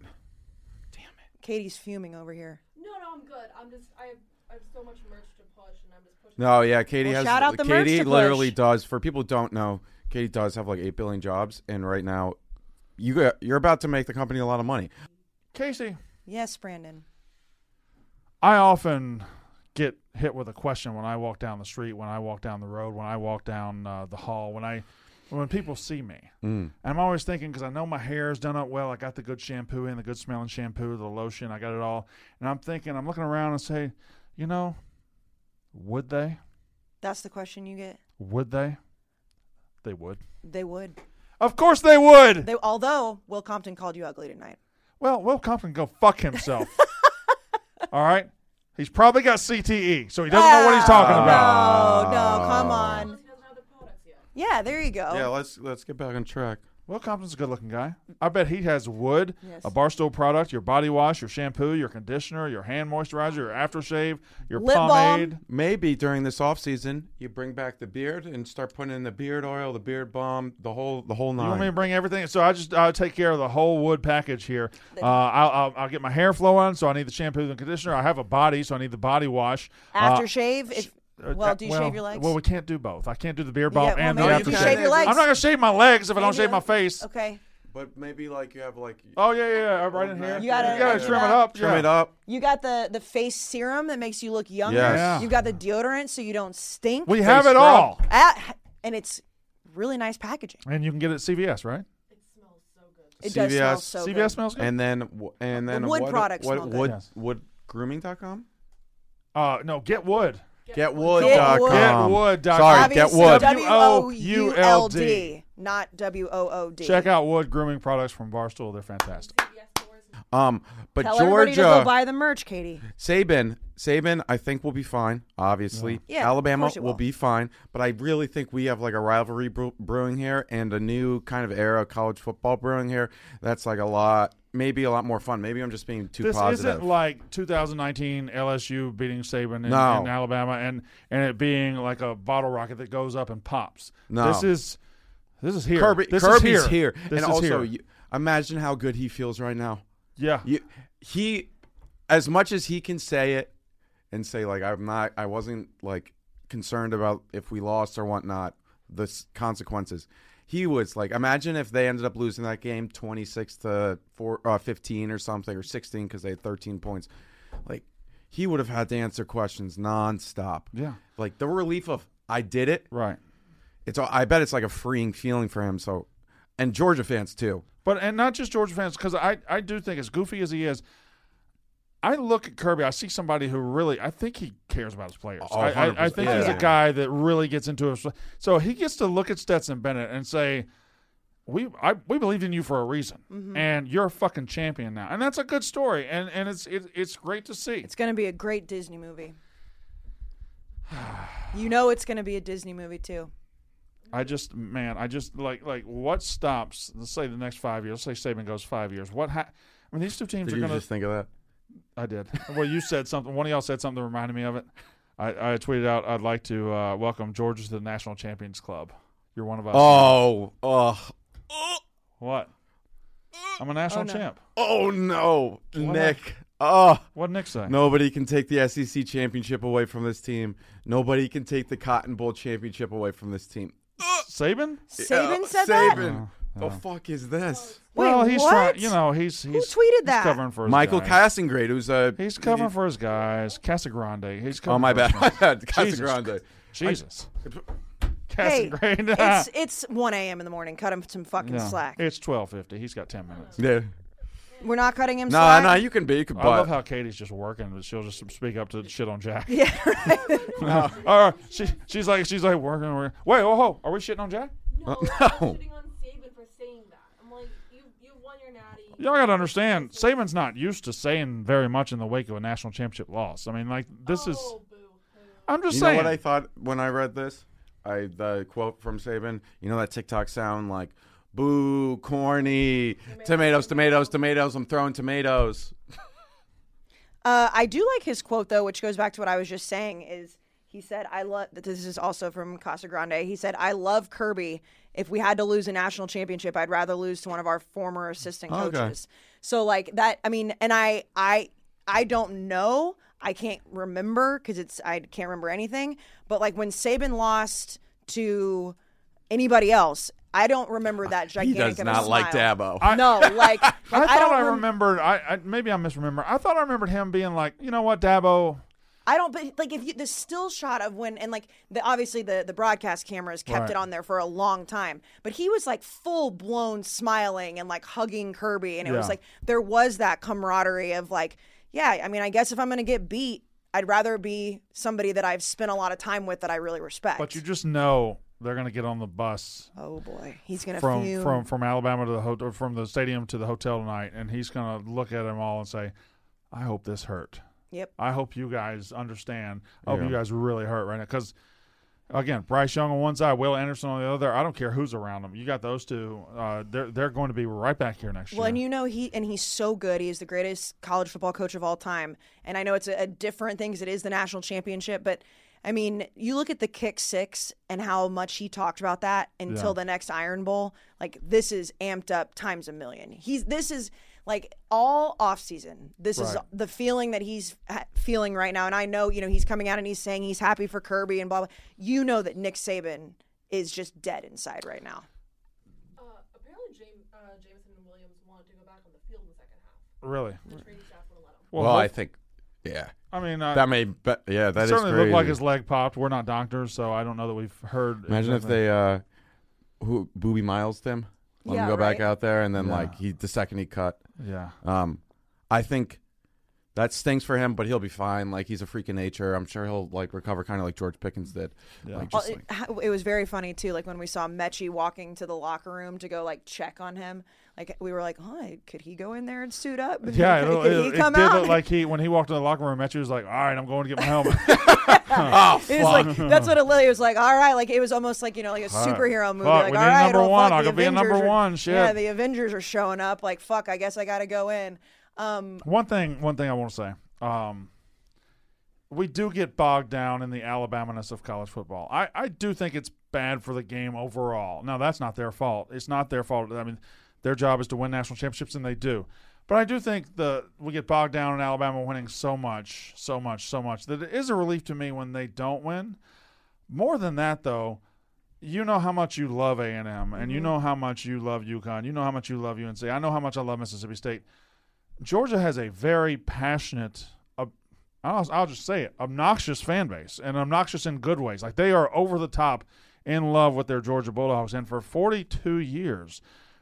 Katie's fuming over here. No, no, I'm good. I'm just I have I have so much merch to push, and I'm just pushing. No, yeah, Katie Well, has. shout out the merch Katie to push. literally does. For people who don't know, Katie does have like eight billion jobs, and right now, you got, you're about to make the company a lot of money. Casey, Yes, Brandon. I often get hit with a question when I walk down the street, when I walk down the road, when I walk down uh, the hall, when I when people see me. Mm. And I'm always thinking, because I know my hair is done up well, I got the good shampoo in, the good smelling shampoo, the lotion, I got it all. And I'm thinking, I'm looking around and say, you know, would they? That's the question you get. Would they? They would. They would. Of course they would. They although Will Compton called you ugly tonight. Well, Will Compton go fuck himself. All right? He's probably got C T E, so he doesn't know what he's talking Oh, about. No, no, come on. He doesn't have the products yet. Yeah, there you go. Yeah, let's let's get back on track. Will Compton's a good-looking guy. I bet he has wood, Yes. a Barstool product, your body wash, your shampoo, your conditioner, your hand moisturizer, your aftershave, your Lip balm. pomade. Maybe during this off season, you bring back the beard and start putting in the beard oil, the beard balm, the whole the whole You want me to nine. bring everything? So I just I'll take care of the whole wood package here. Uh, I'll, I'll I'll get my hair flowing, so I need the shampoo and conditioner. I have a body, so I need the body wash. Uh, Aftershave. If uh, well, uh, do you well, shave your legs? Well, we can't do both. I can't do the beard balm Yeah, well, and maybe the you you can can aftershave. shave your legs. I'm not gonna shave my legs if I don't Maybe shave my you- face. Okay. But maybe like you have like Oh yeah, yeah, yeah, right in here. You gotta- you gotta you trim it gotta- up. trim yeah. it up. You got the the face serum that makes you look younger. Yes. Yeah. You got the deodorant so you don't stink. We have it scrub. all, Ah, and it's really nice packaging. and you can get it at C V S, right? It smells so good. It does smell C V S. so C V S good. smells good. And then w- and then wood what, products what smell good. wood Yes. wood grooming dot com? Uh, no, get wood. Get wood Get dot wood. com. Get wood dot com. Sorry, Obviously, get wood. W O U L D. not W O O D. Check out Wood Grooming Products from Barstool. They're fantastic. Um, but Tell everybody to go Georgia, buy the merch, Katie. Saban, Saban, I think will be fine. Obviously, Yeah, of Alabama course it will will. be fine. But I really think we have like a rivalry brew- brewing here and a new kind of era of college football brewing here. That's like a lot, maybe a lot more fun. Maybe I'm just being too This positive. isn't like two thousand nineteen L S U beating Saban in, No. in Alabama and, and it being like a bottle rocket that goes up and pops. No. This is this is here. Kirby, this Kirby's is here. here, This and is also here. you, imagine how good he feels right now. Yeah. You, he, as much as he can say it and say like I'm not, I wasn't like concerned about if we lost or whatnot, the s- consequences. He was like, imagine if they ended up losing that game twenty-six to four, uh, fifteen or something, or sixteen because they had thirteen points. Like he would have had to answer questions nonstop. Yeah. Like the relief of I did it. Right. It's. I bet it's like a freeing feeling for him. So, and Georgia fans too. But and not just Georgia fans, because I, I do think as goofy as he is, I look at Kirby, I see somebody who really, I think he cares about his players. Oh, I, I, I think yeah. he's a guy that really gets into it. So he gets to look at Stetson Bennett and say, we I, we believed in you for a reason, Mm-hmm. and you're a fucking champion now. And that's a good story, and, and it's it, it's great to see. It's going to be a great Disney movie. You know it's going to be a Disney movie, too. I just, man, I just, like, like what stops, let's say the next five years, let's say Saban goes five years. What ha- I mean, these two teams Did are you going to. just think of that? I did. Well, you said something. One of y'all said something that reminded me of it. I, I tweeted out, I'd like to uh, welcome Georgia to the National Champions Club. You're one of us. Oh, oh, What? I'm a national Oh, no. champ. oh no, What Nick. Oh, What'd Nick say? nobody can take the S E C championship away from this team. Nobody can take the Cotton Bowl championship away from this team. Saban? Saban Uh, said that? Saban. The fuck is this? Wait, well, he's what? trying, you know, he's, he's, tweeted he's that? covering for his Michael guys. Cassingrade, who's a. He's covering for his guys. Casagrande. He's covering Oh my for bad, his my guys. bad. Jesus. Casagrande. Jesus. Hey, Casagrande. it's, it's one a.m. in the morning. Cut him some fucking Yeah. slack. It's twelve fifty. He's got ten minutes. Yeah. We're not cutting him No, slack? no, you can be. You can, I love but how Katie's just working, but she'll just speak up to shit on Jack. Yeah, right. No. All right. She, she's like, she's like working. working. Wait, oh, oh, are we shitting on Jack? No, Uh, I'm no. shitting on Saban for saying that. I'm like, you you won your natty. Y'all got to understand, Saban's not used to saying very much in the wake of a national championship loss. I mean, like, this is. Oh, boo-hoo. I'm just you saying. know what I thought when I read this? I the quote from Saban. You know that TikTok sound like, "Boo, corny, tomatoes, tomatoes, tomatoes. I'm throwing tomatoes." Uh, I do like his quote, though, which goes back to what I was just saying, is he said, I love, this is also from Casagrande, he said, I love Kirby. If we had to lose a national championship, I'd rather lose to one of our former assistant Okay. coaches. So, like, that, I mean, and I, I, I don't know, I can't remember, because it's, I can't remember anything, but, like, when Saban lost to anybody else, I don't remember that He gigantic does of a not like smile. Dabo. I- No, like, like I thought don't I, rem- remembered. I, I maybe I misremember. I thought I remembered him being like, you know what, Dabo. I don't, but like if you the still shot of when and like the obviously the the broadcast cameras kept Right. it on there for a long time, but he was like full blown smiling and like hugging Kirby, and it was Yeah. like there was that camaraderie of like, yeah, I mean, I guess if I'm gonna get beat, I'd rather be somebody that I've spent a lot of time with that I really respect. But you just know they're gonna get on the bus oh boy, he's gonna from fume. from from Alabama to the hotel, from the stadium to the hotel tonight, and he's gonna look at them all and say, "I hope this hurt. Yep. I hope you guys understand. I hope Yeah. you guys really hurt right now." Because again, Bryce Young on one side, Will Anderson on the other. I don't care who's around them. You got those two. Uh, they're they're going to be right back here next Well, year. and you know he and he's so good. He is the greatest college football coach of all time. And I know it's a, a different thing because it is the national championship. But I mean, you look at the kick six and how much he talked about that until Yeah. the next Iron Bowl. Like this is amped up times a million. He's this is like all off season. This is Right. the feeling that he's ha- feeling right now. And I know you know he's coming out and he's saying he's happy for Kirby and blah blah. You know that Nick Saban is just dead inside right now. Uh, apparently, James, uh, Jameson and Williams wanted to go back on the field in the second half. really. The training staff wouldn't let them. Well, Well, I hope- think, yeah, I mean, uh, that may, but yeah, that it is certainly crazy. looked like his leg popped. We're not doctors, so I don't know that we've heard. Imagine if exactly. they, uh, who Booby Miles him, let Yeah, him go back right. out there, and then Yeah. like he the second he cut. Yeah. Um, I think That stings for him, but he'll be fine. Like, he's a freak of nature. I'm sure he'll like recover kind of like George Pickens did. Yeah. Like, Well, just, it, like, it was very funny too. Like when we saw Mechie walking to the locker room to go like check on him. Like we were like, oh, could he go in there and suit up? Yeah, could, it, could it, he it come did out? look like he when he walked in the locker room. Mechie was like, "All right, I'm going to get my helmet." oh, It was like that's what Lily was like. All right, like it was almost like you know like a All right. superhero movie. Fuck, like we all need right, number well, one. fuck, I the could be a number Avengers are- one. Shit. Yeah, the Avengers are showing up. Like fuck, I guess I got to go in. Um, One thing, one thing I want to say. Um, we do get bogged down in the Alabama-ness of college football. I, I do think it's bad for the game overall. Now, that's not their fault. It's not their fault. I mean, their job is to win national championships, and they do. But I do think the we get bogged down in Alabama winning so much, so much, so much that it is a relief to me when they don't win. More than that, though, you know how much you love A and M, and you know how much you love UConn. You know how much you love U N C. I know how much I love Mississippi State. Georgia has a very passionate, uh, I'll, I'll just say it, obnoxious fan base, and obnoxious in good ways. Like they are over the top in love with their Georgia Bulldogs, and for forty-two years,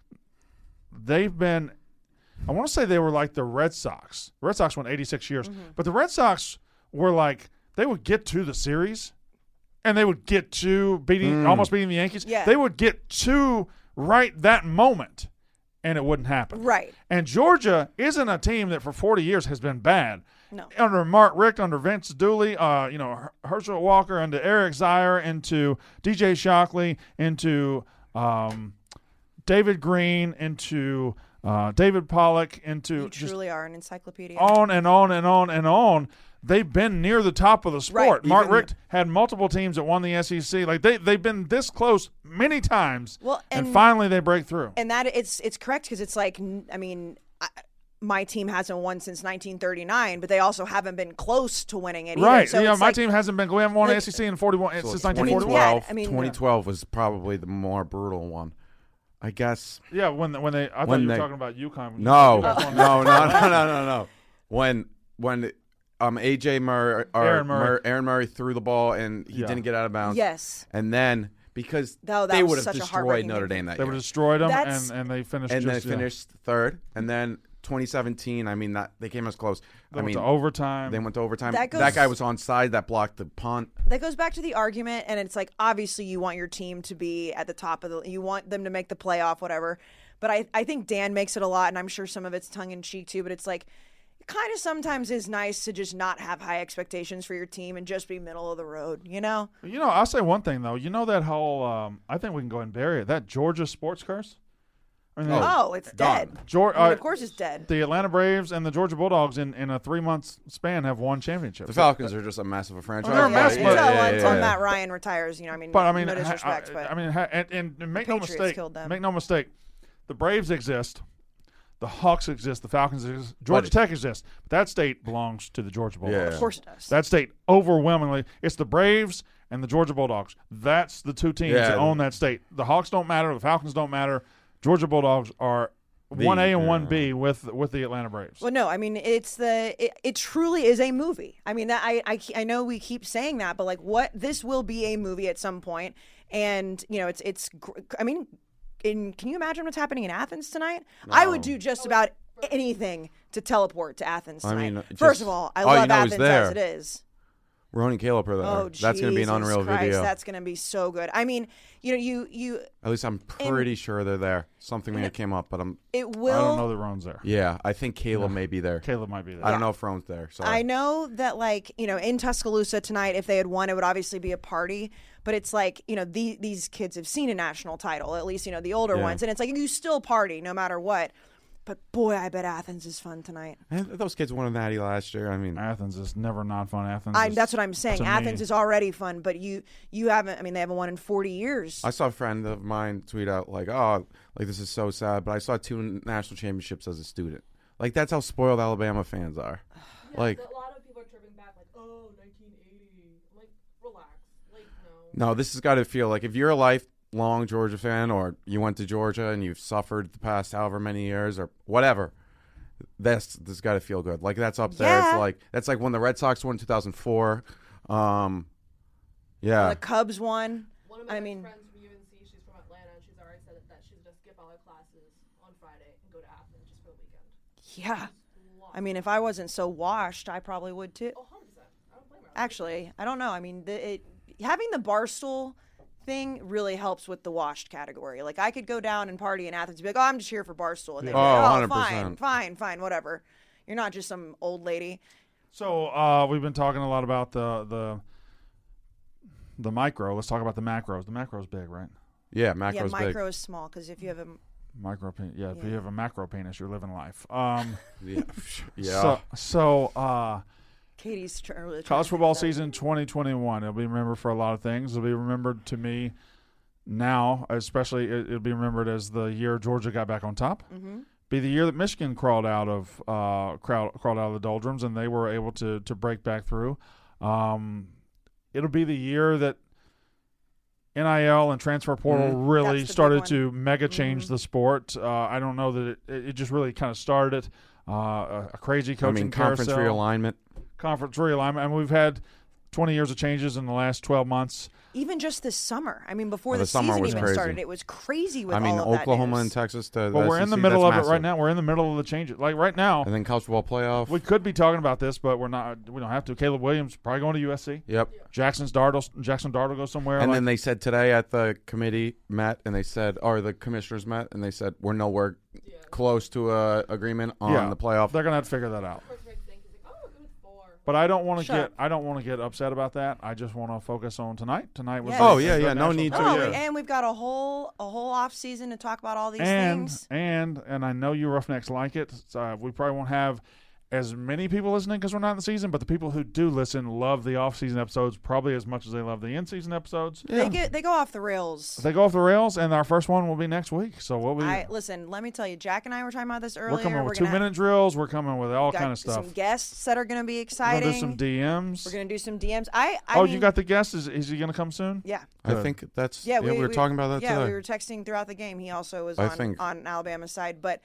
they've been, I want to say they were like the Red Sox. The Red Sox won eighty-six years, Mm-hmm. but the Red Sox were like, they would get to the series, and they would get to beating, almost beating the Yankees. Yeah. They would get to right that moment, and it wouldn't happen. right. And Georgia isn't a team that for forty years has been bad. No. Under Mark Richt, under Vince Dooley, uh, you know, Her- Herschel Walker, into Eric Zier, into D J Shockley, into um, David Green, into uh, David Pollock, into You just truly are an encyclopedia. on and on and on and on. They've been near the top of the sport. Right. Mark Even- Richt had multiple teams that won the S E C. Like they they've been this close many times. Well, and, and- finally they break through. And that it's it's correct because it's like n- I mean, I, my team hasn't won since nineteen thirty-nine, but they also haven't been close to winning it either. Right. So yeah, it's my like, team hasn't been. We haven't won like- the S E C in forty-one So since twenty nineteen forty-one. Yeah, twelve, I mean- twenty twelve was probably the more brutal one. I guess. Yeah, when when they, I thought When you were they- talking about UConn. No, You no, guys won no, that. no, no, no, no. When when um A J Murray, or Aaron Murray. Mur- Aaron Murray threw the ball and he Yeah. didn't get out of bounds. yes. And then because No, that they was would have such a destroyed heartbreaking Notre game. Dame that They year, were destroyed them, That's- and, and they finished. and just, they yeah. finished third. And then twenty seventeen, I mean, that they came as close. They I went mean, to overtime. they went to overtime. That That, goes- guy was onside that blocked the punt. That goes back to the argument, and it's like obviously you want your team to be at the top of the, you want them to make the playoff, whatever. But I, I think Dan makes it a lot, and I'm sure some of it's tongue in cheek too. But it's like, it kind of sometimes is nice to just not have high expectations for your team and just be middle of the road, you know? You know, I'll say one thing though. You know that whole. Um, I think we can go ahead and bury it. That Georgia sports curse. I mean, Oh, it's dead. Georgia, I mean, of course it's dead. the Atlanta Braves and the Georgia Bulldogs in, in a three month span have won championships. The Falcons are just a massive franchise. they're a yeah, mess, until, but- yeah, yeah, until yeah. Matt Ryan retires, you know. I mean, But I mean, no ha- disrespect, I, but I mean, ha- and, and, and make no Patriots mistake, killed them. make no mistake, the Braves exist, the Hawks exist, the Falcons exist, Georgia But- Tech exists. But that state belongs to the Georgia Bulldogs. Yeah. of course it does. That state overwhelmingly, it's the Braves and the Georgia Bulldogs. That's the two teams Yeah. that own that state. The Hawks don't matter. The Falcons don't matter. Georgia Bulldogs are The- one A and one yeah. B with with the Atlanta Braves. Well, no, I mean it's the it, it truly is a movie. I mean that I, I I know we keep saying that, but like what this will be a movie at some point, and you know it's it's gr- I mean, in can you imagine what's happening in Athens tonight? I would do just about anything to teleport to Athens I tonight. mean, First just- of all, I all you love know is Athens there. as it is. Ronnie Caleb are there. Oh, That's going to be an Jesus unreal Christ, video. That's going to be so good. I mean, you know, you you At least I'm pretty sure they're there. Something may have came up, but I'm. it will. I don't know that Ron's there. Yeah, I think Caleb may be there. Caleb might be there. I don't know if Ron's there. Sorry. I know that, like, you know, in Tuscaloosa tonight, if they had won, it would obviously be a party. But it's like, you know, the, these kids have seen a national title, at least, you know, the older Yeah. ones. And it's like, you still party no matter what. But boy, I bet Athens is fun tonight. And those kids won a natty last year. I mean, Athens is never not fun. Athens. I, is, that's what I'm saying. to Athens me- is already fun, but you you haven't, I mean, they haven't won in forty years. I saw a friend of mine tweet out like, "Oh, like this is so sad," but I saw two national championships as a student. Like that's how spoiled Alabama fans are. Yeah, Like, a lot of people are tripping back, like, oh, nineteen eighty. I'm like, relax. Like, no. no, this has got to feel like if you're a lifelong Georgia fan or you went to Georgia and you've suffered the past however many years or whatever, that's this got to feel good. Like that's up there. Yeah. It's like that's like when the Red Sox won in two thousand four. Um, When yeah. the Cubs won. One of my I best mean- friends from U N C, she's from Atlanta, and she's already said that she's going to skip all her classes on Friday and go to Athens just for the weekend. Yeah. Lost I mean, if I wasn't so washed, I probably would too. Oh, one hundred percent. I don't blame her. Actually, I don't know. I mean, the, it having the Barstool thing really helps with the washed category. Like, I could go down and party in Athens and be like, oh, I'm just here for Barstool. And they'd be Oh, like, one oh, hundred fine, percent. fine, fine, whatever. You're not just some old lady. So uh, we've been talking a lot about the the the micro. Let's talk about the macros. The macro's big, right? Yeah, yeah, macro's micro big. is small because if you have a Micro penis. Yeah, if Yeah. you have a macro penis, you're living life. Um, Yeah, yeah. So, so uh, Katie's tr- really trying college to football figure that out. season twenty twenty-one. It'll be remembered for a lot of things. It'll be remembered to me now, especially it, it'll be remembered as the year Georgia got back on top. Mm-hmm. Be the year that Michigan crawled out of uh, crowd, crawled out of the doldrums, and they were able to to break back through. Um, it'll be the year that N I L and transfer portal Mhm. really That's the big started one. to mega change Mhm. the sport. Uh, I don't know that it, it just really kind of started uh, a, a crazy I coaching mean, conference carousel. realignment. Conference realignment, and we've had twenty years of changes in the last twelve months. Even just this summer. I mean, before Oh, the, the summer season was even crazy. started, it was crazy with I mean, all of Oklahoma that and news. Texas. To Well, the we're in the S E C, middle of that's it right massive. now. We're in the middle of the changes. Like right now, And then college football playoff. we could be talking about this, but we're not. We don't have to. Caleb Williams probably going to U S C. Yep. Jackson's Dartle, Jackson Dartle goes somewhere. And like, then they said today at the committee met, and they said, or the commissioners met, and they said we're nowhere close to a agreement on yeah, the playoff. They're gonna have to figure that out. Of course, Rick thinks he's like, oh, good four. But I don't want to Shut get. up. I don't want to get upset about that. I just want to focus on tonight. Tonight was. Yes. a- Oh, a yeah, good yeah, no national need to, title. Oh, yeah. and we've got a whole a whole off season to talk about all these And things. and and I know you Roughnecks like it. So, uh, we probably won't have as many people listening because we're not in the season, but the people who do listen love the off-season episodes probably as much as they love the in-season episodes. They get they go off the rails. They go off the rails, and our first one will be next week. So we'll be. I listen. Let me tell you, Jack and I were talking about this earlier. we're coming with gonna two-minute drills. We're coming with all got kind of stuff. Some guests that are going to be We're exciting. gonna do some D Ms. We're going to do some D Ms. I, I oh, mean, you got the guest? Is is he gonna come soon? yeah. I Good. think that's Yeah, yeah. We, were talking about that yeah, today. we were texting throughout the game. He also was I on think- on Alabama's side, but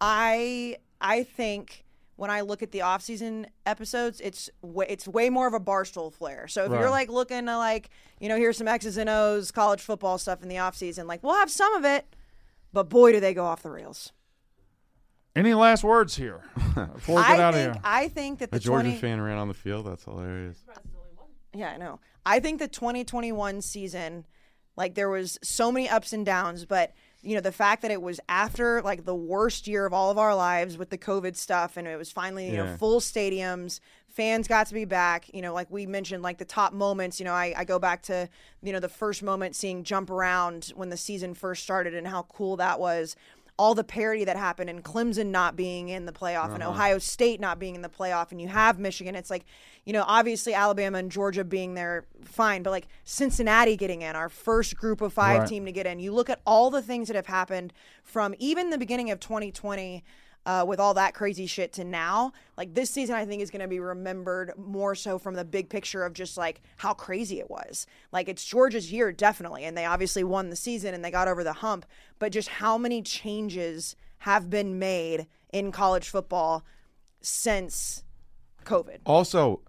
I I think when I look at the off-season episodes, it's way, it's way more of a Barstool flair. So if Right. you're like looking to like, you know, here's some X's and O's, college football stuff in the off-season, like we'll have some of it, but boy, do they go off the rails. Any last words here before we get I out think of here? I think that the a Georgia twenty fan ran on the field. That's hilarious. Surprised there's only one. Yeah, I know. I think the twenty twenty-one season, like there was so many ups and downs, but you know, the fact that it was after like the worst year of all of our lives with the COVID stuff, and it was finally, you know, Yeah. full stadiums, fans got to be back, you know, like we mentioned, like the top moments, you know, I, I go back to, you know, the first moment seeing Jump Around when the season first started and how cool that was. All the parity that happened and Clemson not being in the playoff and Ohio State not being in the playoff, and you have Michigan. It's like, you know, obviously Alabama and Georgia being there, fine, but like Cincinnati getting in, our first group of five Right. team to get in. You look at all the things that have happened from even the beginning of twenty twenty uh, with all that crazy shit to now. Like this season, I think is going to be remembered more so from the big picture of just like how crazy it was. Like it's Georgia's year, definitely, and they obviously won the season and they got over the hump. But just how many changes have been made in college football since COVID? Also,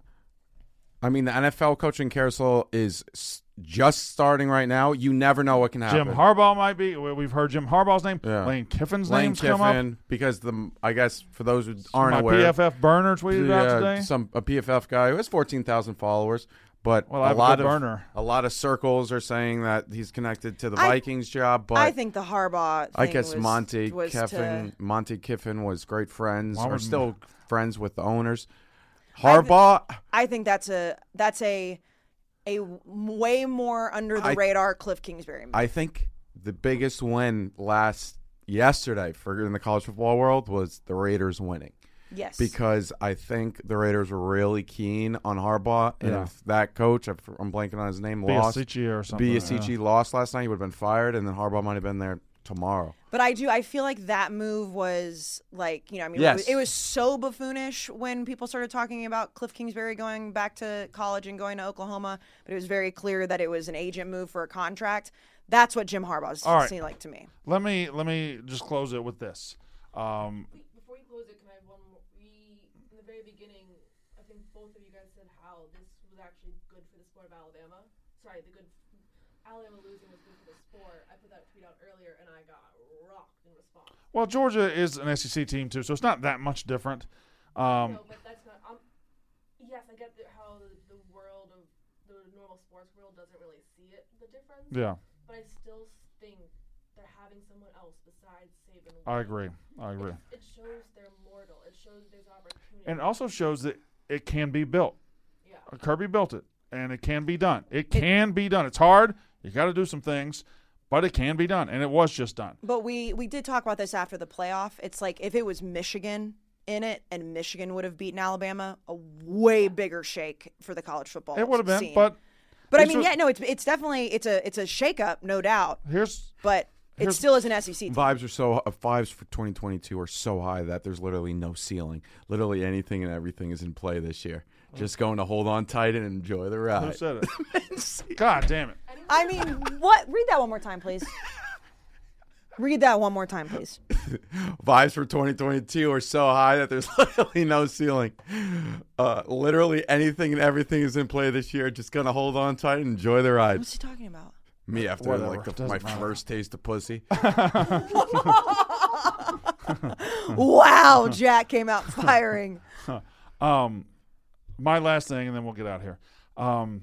I mean, the N F L coaching carousel is s- just starting right now. You never know what can happen. Jim Harbaugh might be. we- We've heard Jim Harbaugh's name. Yeah. Lane Kiffin's Lane name's come up. Kiffin, because the I guess for those who aren't My aware, P F F burner tweeted yeah, out today. some a P F F guy who has fourteen thousand followers, but Well, I a have a lot good of burner. a lot of circles are saying that he's connected to the I- Vikings job. But I think the Harbaugh thing I guess was, Monty was Kiffin, to, Monty Kiffin was great friends, Why or would- still friends with the owners. I thi- Harbaugh, I think that's a that's a a way more under the I- radar Cliff Kingsbury move. I think the biggest win last yesterday for in the college football world was the Raiders winning. yes. Because I think the Raiders were really keen on Harbaugh, and Yeah. if that coach, I'm I'm blanking on his name, lost, Biasici or something. Biasici yeah. lost last night, he would have been fired, and then Harbaugh might have been there tomorrow. But I do. I feel like that move was like, you know, I mean, Yes. it, was, it was so buffoonish when people started talking about Cliff Kingsbury going back to college and going to Oklahoma. But it was very clear that it was an agent move for a contract. That's what Jim Harbaugh's All right. seemed like to me. Let me let me just close it with this. Um, Wait, before you close it, can I have one more? We, in the very beginning, I think both of you guys said how this was actually good for the sport of Alabama. Sorry, the good Alabama losing was good for the sport. I put that tweet out earlier, and I got rocked in response. well, Georgia is an S E C team too, so it's not that much different. Um, no, but that's not. Um, yes, I get the, how the, the world of the normal sports world doesn't really see it, the difference. yeah, But I still think they're having someone else besides Saban. I agree. I agree. It, it shows they're mortal. It shows there's opportunity. And it also shows that it can be built. Yeah. Kirby built it, and it can be done. It can be done. It's hard. You got to do some things, but it can be done, and it was just done. But we we did talk about this after the playoff. It's like if it was Michigan in it and Michigan would have beaten Alabama, a way bigger shake for the college football It would have been, scene. but But I these mean, are- yeah, no, it's it's definitely it's a it's a shakeup, no doubt. here's But it Here's- still is an S E C team. Vibes are so uh, vibes for twenty twenty-two are so high that there's literally no ceiling. Literally anything and everything is in play this year. Just going to hold on tight and enjoy the who ride. said it? God damn it! I mean, what? Read that one more time, please. Read that one more time, please. Vibes for twenty twenty-two are so high that there's literally no ceiling. Uh, literally anything and everything is in play this year. Just gonna hold on tight and enjoy the ride. What's he talking about? Me after Whatever. like the, Doesn't my matter. first taste of pussy. Wow, Jack came out firing. Um, my last thing, and then we'll get out of here. Um,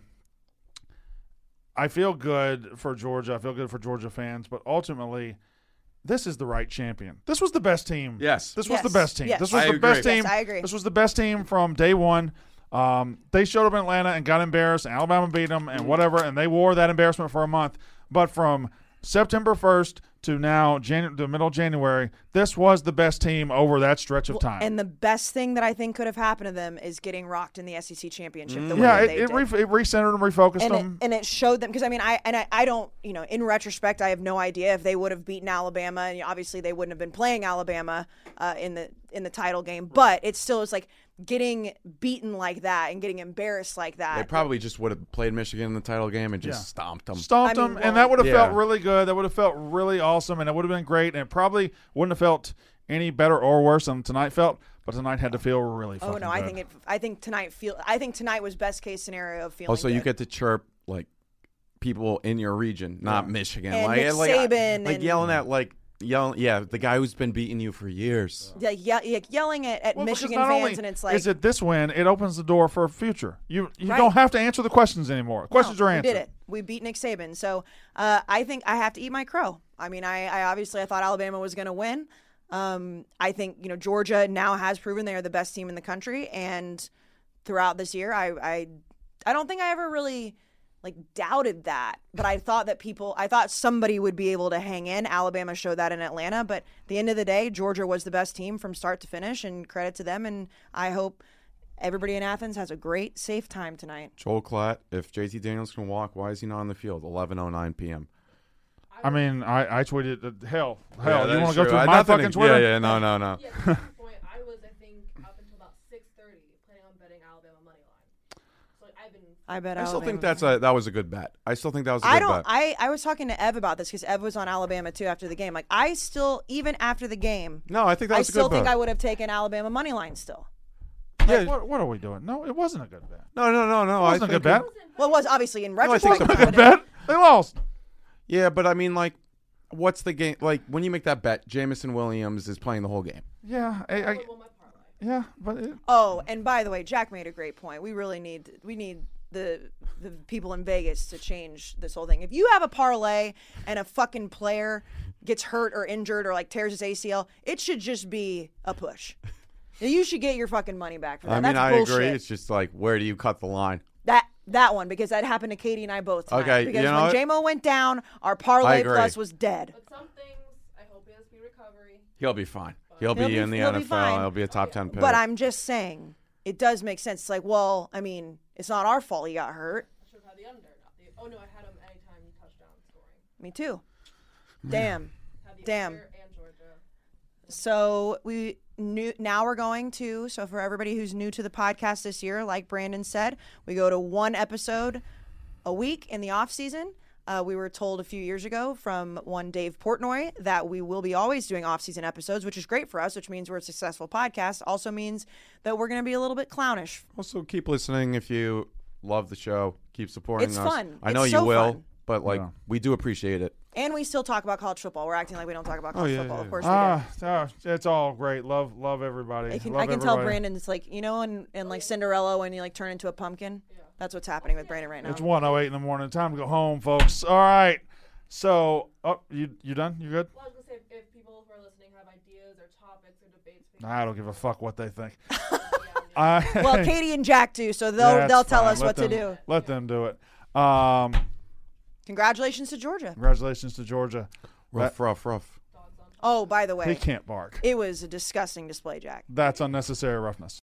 I feel good for Georgia. I feel good for Georgia fans, but ultimately, this is the right champion. This was the best team. Yes. This was Yes. the best team. Yes. This was I the agree. best team. Yes, I agree. This was the best team from day one. Um, they showed up in Atlanta and got embarrassed, and Alabama beat them and whatever, and they wore that embarrassment for a month. But from September first to now, Janu- the middle of January, this was the best team over that stretch of time. And the best thing that I think could have happened to them is getting rocked in the S E C championship. The way yeah, that it, they it, did. re- it recentered them, refocused and them. it, and it showed them because I mean I and I, I don't you know in retrospect I have no idea if they would have beaten Alabama, and obviously they wouldn't have been playing Alabama uh, in the in the title game, but it still is like getting beaten like that and getting embarrassed like that. They probably just would have played Michigan in the title game and just Yeah. stomped them. Stomped I mean, them, well- and that would have Yeah. felt really good. That would have felt really awesome, and it would have been great, and it probably wouldn't have felt any better or worse than tonight felt. But tonight had to feel really fucking oh no, I good. think it. I think tonight feel. I think tonight was best case scenario of feeling. Also, you good. get to chirp like people in your region, not Michigan. And like Nick like, Saban like and- yelling at like yelling, yeah, the guy who's been beating you for years. Yeah, yeah, yeah, yelling at, at Well, because Michigan not fans, only and it's like is it this win? It opens the door for future. You you Right. don't have to answer the questions anymore. Questions no, are we answered. did it. We beat Nick Saban, so uh, I think I have to eat my crow. I mean, I, I obviously I thought Alabama was going to win. Um, I think you know Georgia now has proven they are the best team in the country, and throughout this year, I I, I don't think I ever really like doubted that, but I thought that people, I thought somebody would be able to hang in. Alabama showed that in Atlanta, but at the end of the day, Georgia was the best team from start to finish, and credit to them. And I hope everybody in Athens has a great, safe time tonight. Joel Klatt, if J T Daniels can walk, why is he not on the field? eleven oh nine p.m. I mean, I, I tweeted uh, hell, Yeah, hell. that you want is to go true. through I- my nothing fucking ag- Twitter? Yeah, yeah, no, no, no. Yeah, to your point, I was, I think, up until about six thirty planning on betting Alabama money line. So like, I've been. I bet I still Alabama. think that's a that was a good bet. I still think that was a good I don't. bet. I, I was talking to Ev about this because Ev was on Alabama too after the game. Like I still, even after the game, no, I think that I was a still good think bet. I would have taken Alabama money line still. yeah. What, what are we doing? No, it wasn't a good bet. No, no, no, no. It wasn't I a good think bet. Well, it was obviously in I retrospect. think It so. wasn't a good bet. They lost. Yeah, but I mean, like, what's the game? Like, when you make that bet, Jamison Williams is playing the whole game. Yeah, I, I, I won my parlay. yeah, but it, Oh, and by the way, Jack made a great point. We really need we need the the people in Vegas to change this whole thing. If you have a parlay and a fucking player gets hurt or injured or like tears his A C L, it should just be a push. You should get your fucking money back for that. I mean, That's I bullshit. agree. It's just like, where do you cut the line? That that one because that happened to Katie and I both. Tonight. Okay, because you know when what? J-Mo went down, our I parlay agree. plus was dead. But some things, I hope he has speed recovery. He'll be fine. He'll be, He'll be- in the he'll be N F L. fine. He'll be a top ten pick. But I'm just saying, it does make sense. It's like, well, I mean, it's not our fault he got hurt. I should have had the under, not the. Oh no, I had him anytime he touchdown scoring. Me too. Damn. Had the Damn. under and Georgia. So we new now we're going to so for everybody who's new to the podcast this year, like Brandon said, we go to one episode a week in the off season. Uh, we were told a few years ago from one Dave Portnoy that we will be always doing off-season episodes, which is great for us, which means we're a successful podcast. Also means that we're going to be a little bit clownish. Also, keep listening if you love the show. Keep supporting It's us. fun. I know It's you so will. fun. but like Yeah. we do appreciate it. And we still talk about college football. We're acting like we don't talk about college yeah, football. yeah. Of course we Ah, do. ah, it's all great. Love, love everybody. I can, love I can tell everybody. Brandon it's like, you know, in, in like Cinderella when you like turn into a pumpkin. That's what's happening with Brandon right now. It's one oh eight in the morning. Time to go home, folks. All right. So, oh, you you done? You good? Well, I was gonna say if, if people who are listening have ideas or topics or debates, I don't give a fuck what they think. I, Well, Katie and Jack do, so they'll That's they'll tell fine. us Let what them- to do. Let them do it. Um, Congratulations to Georgia. congratulations to Georgia. Rough, rough, rough. Oh, by the He way, can't bark. it was a disgusting display, Jack. That's unnecessary roughness.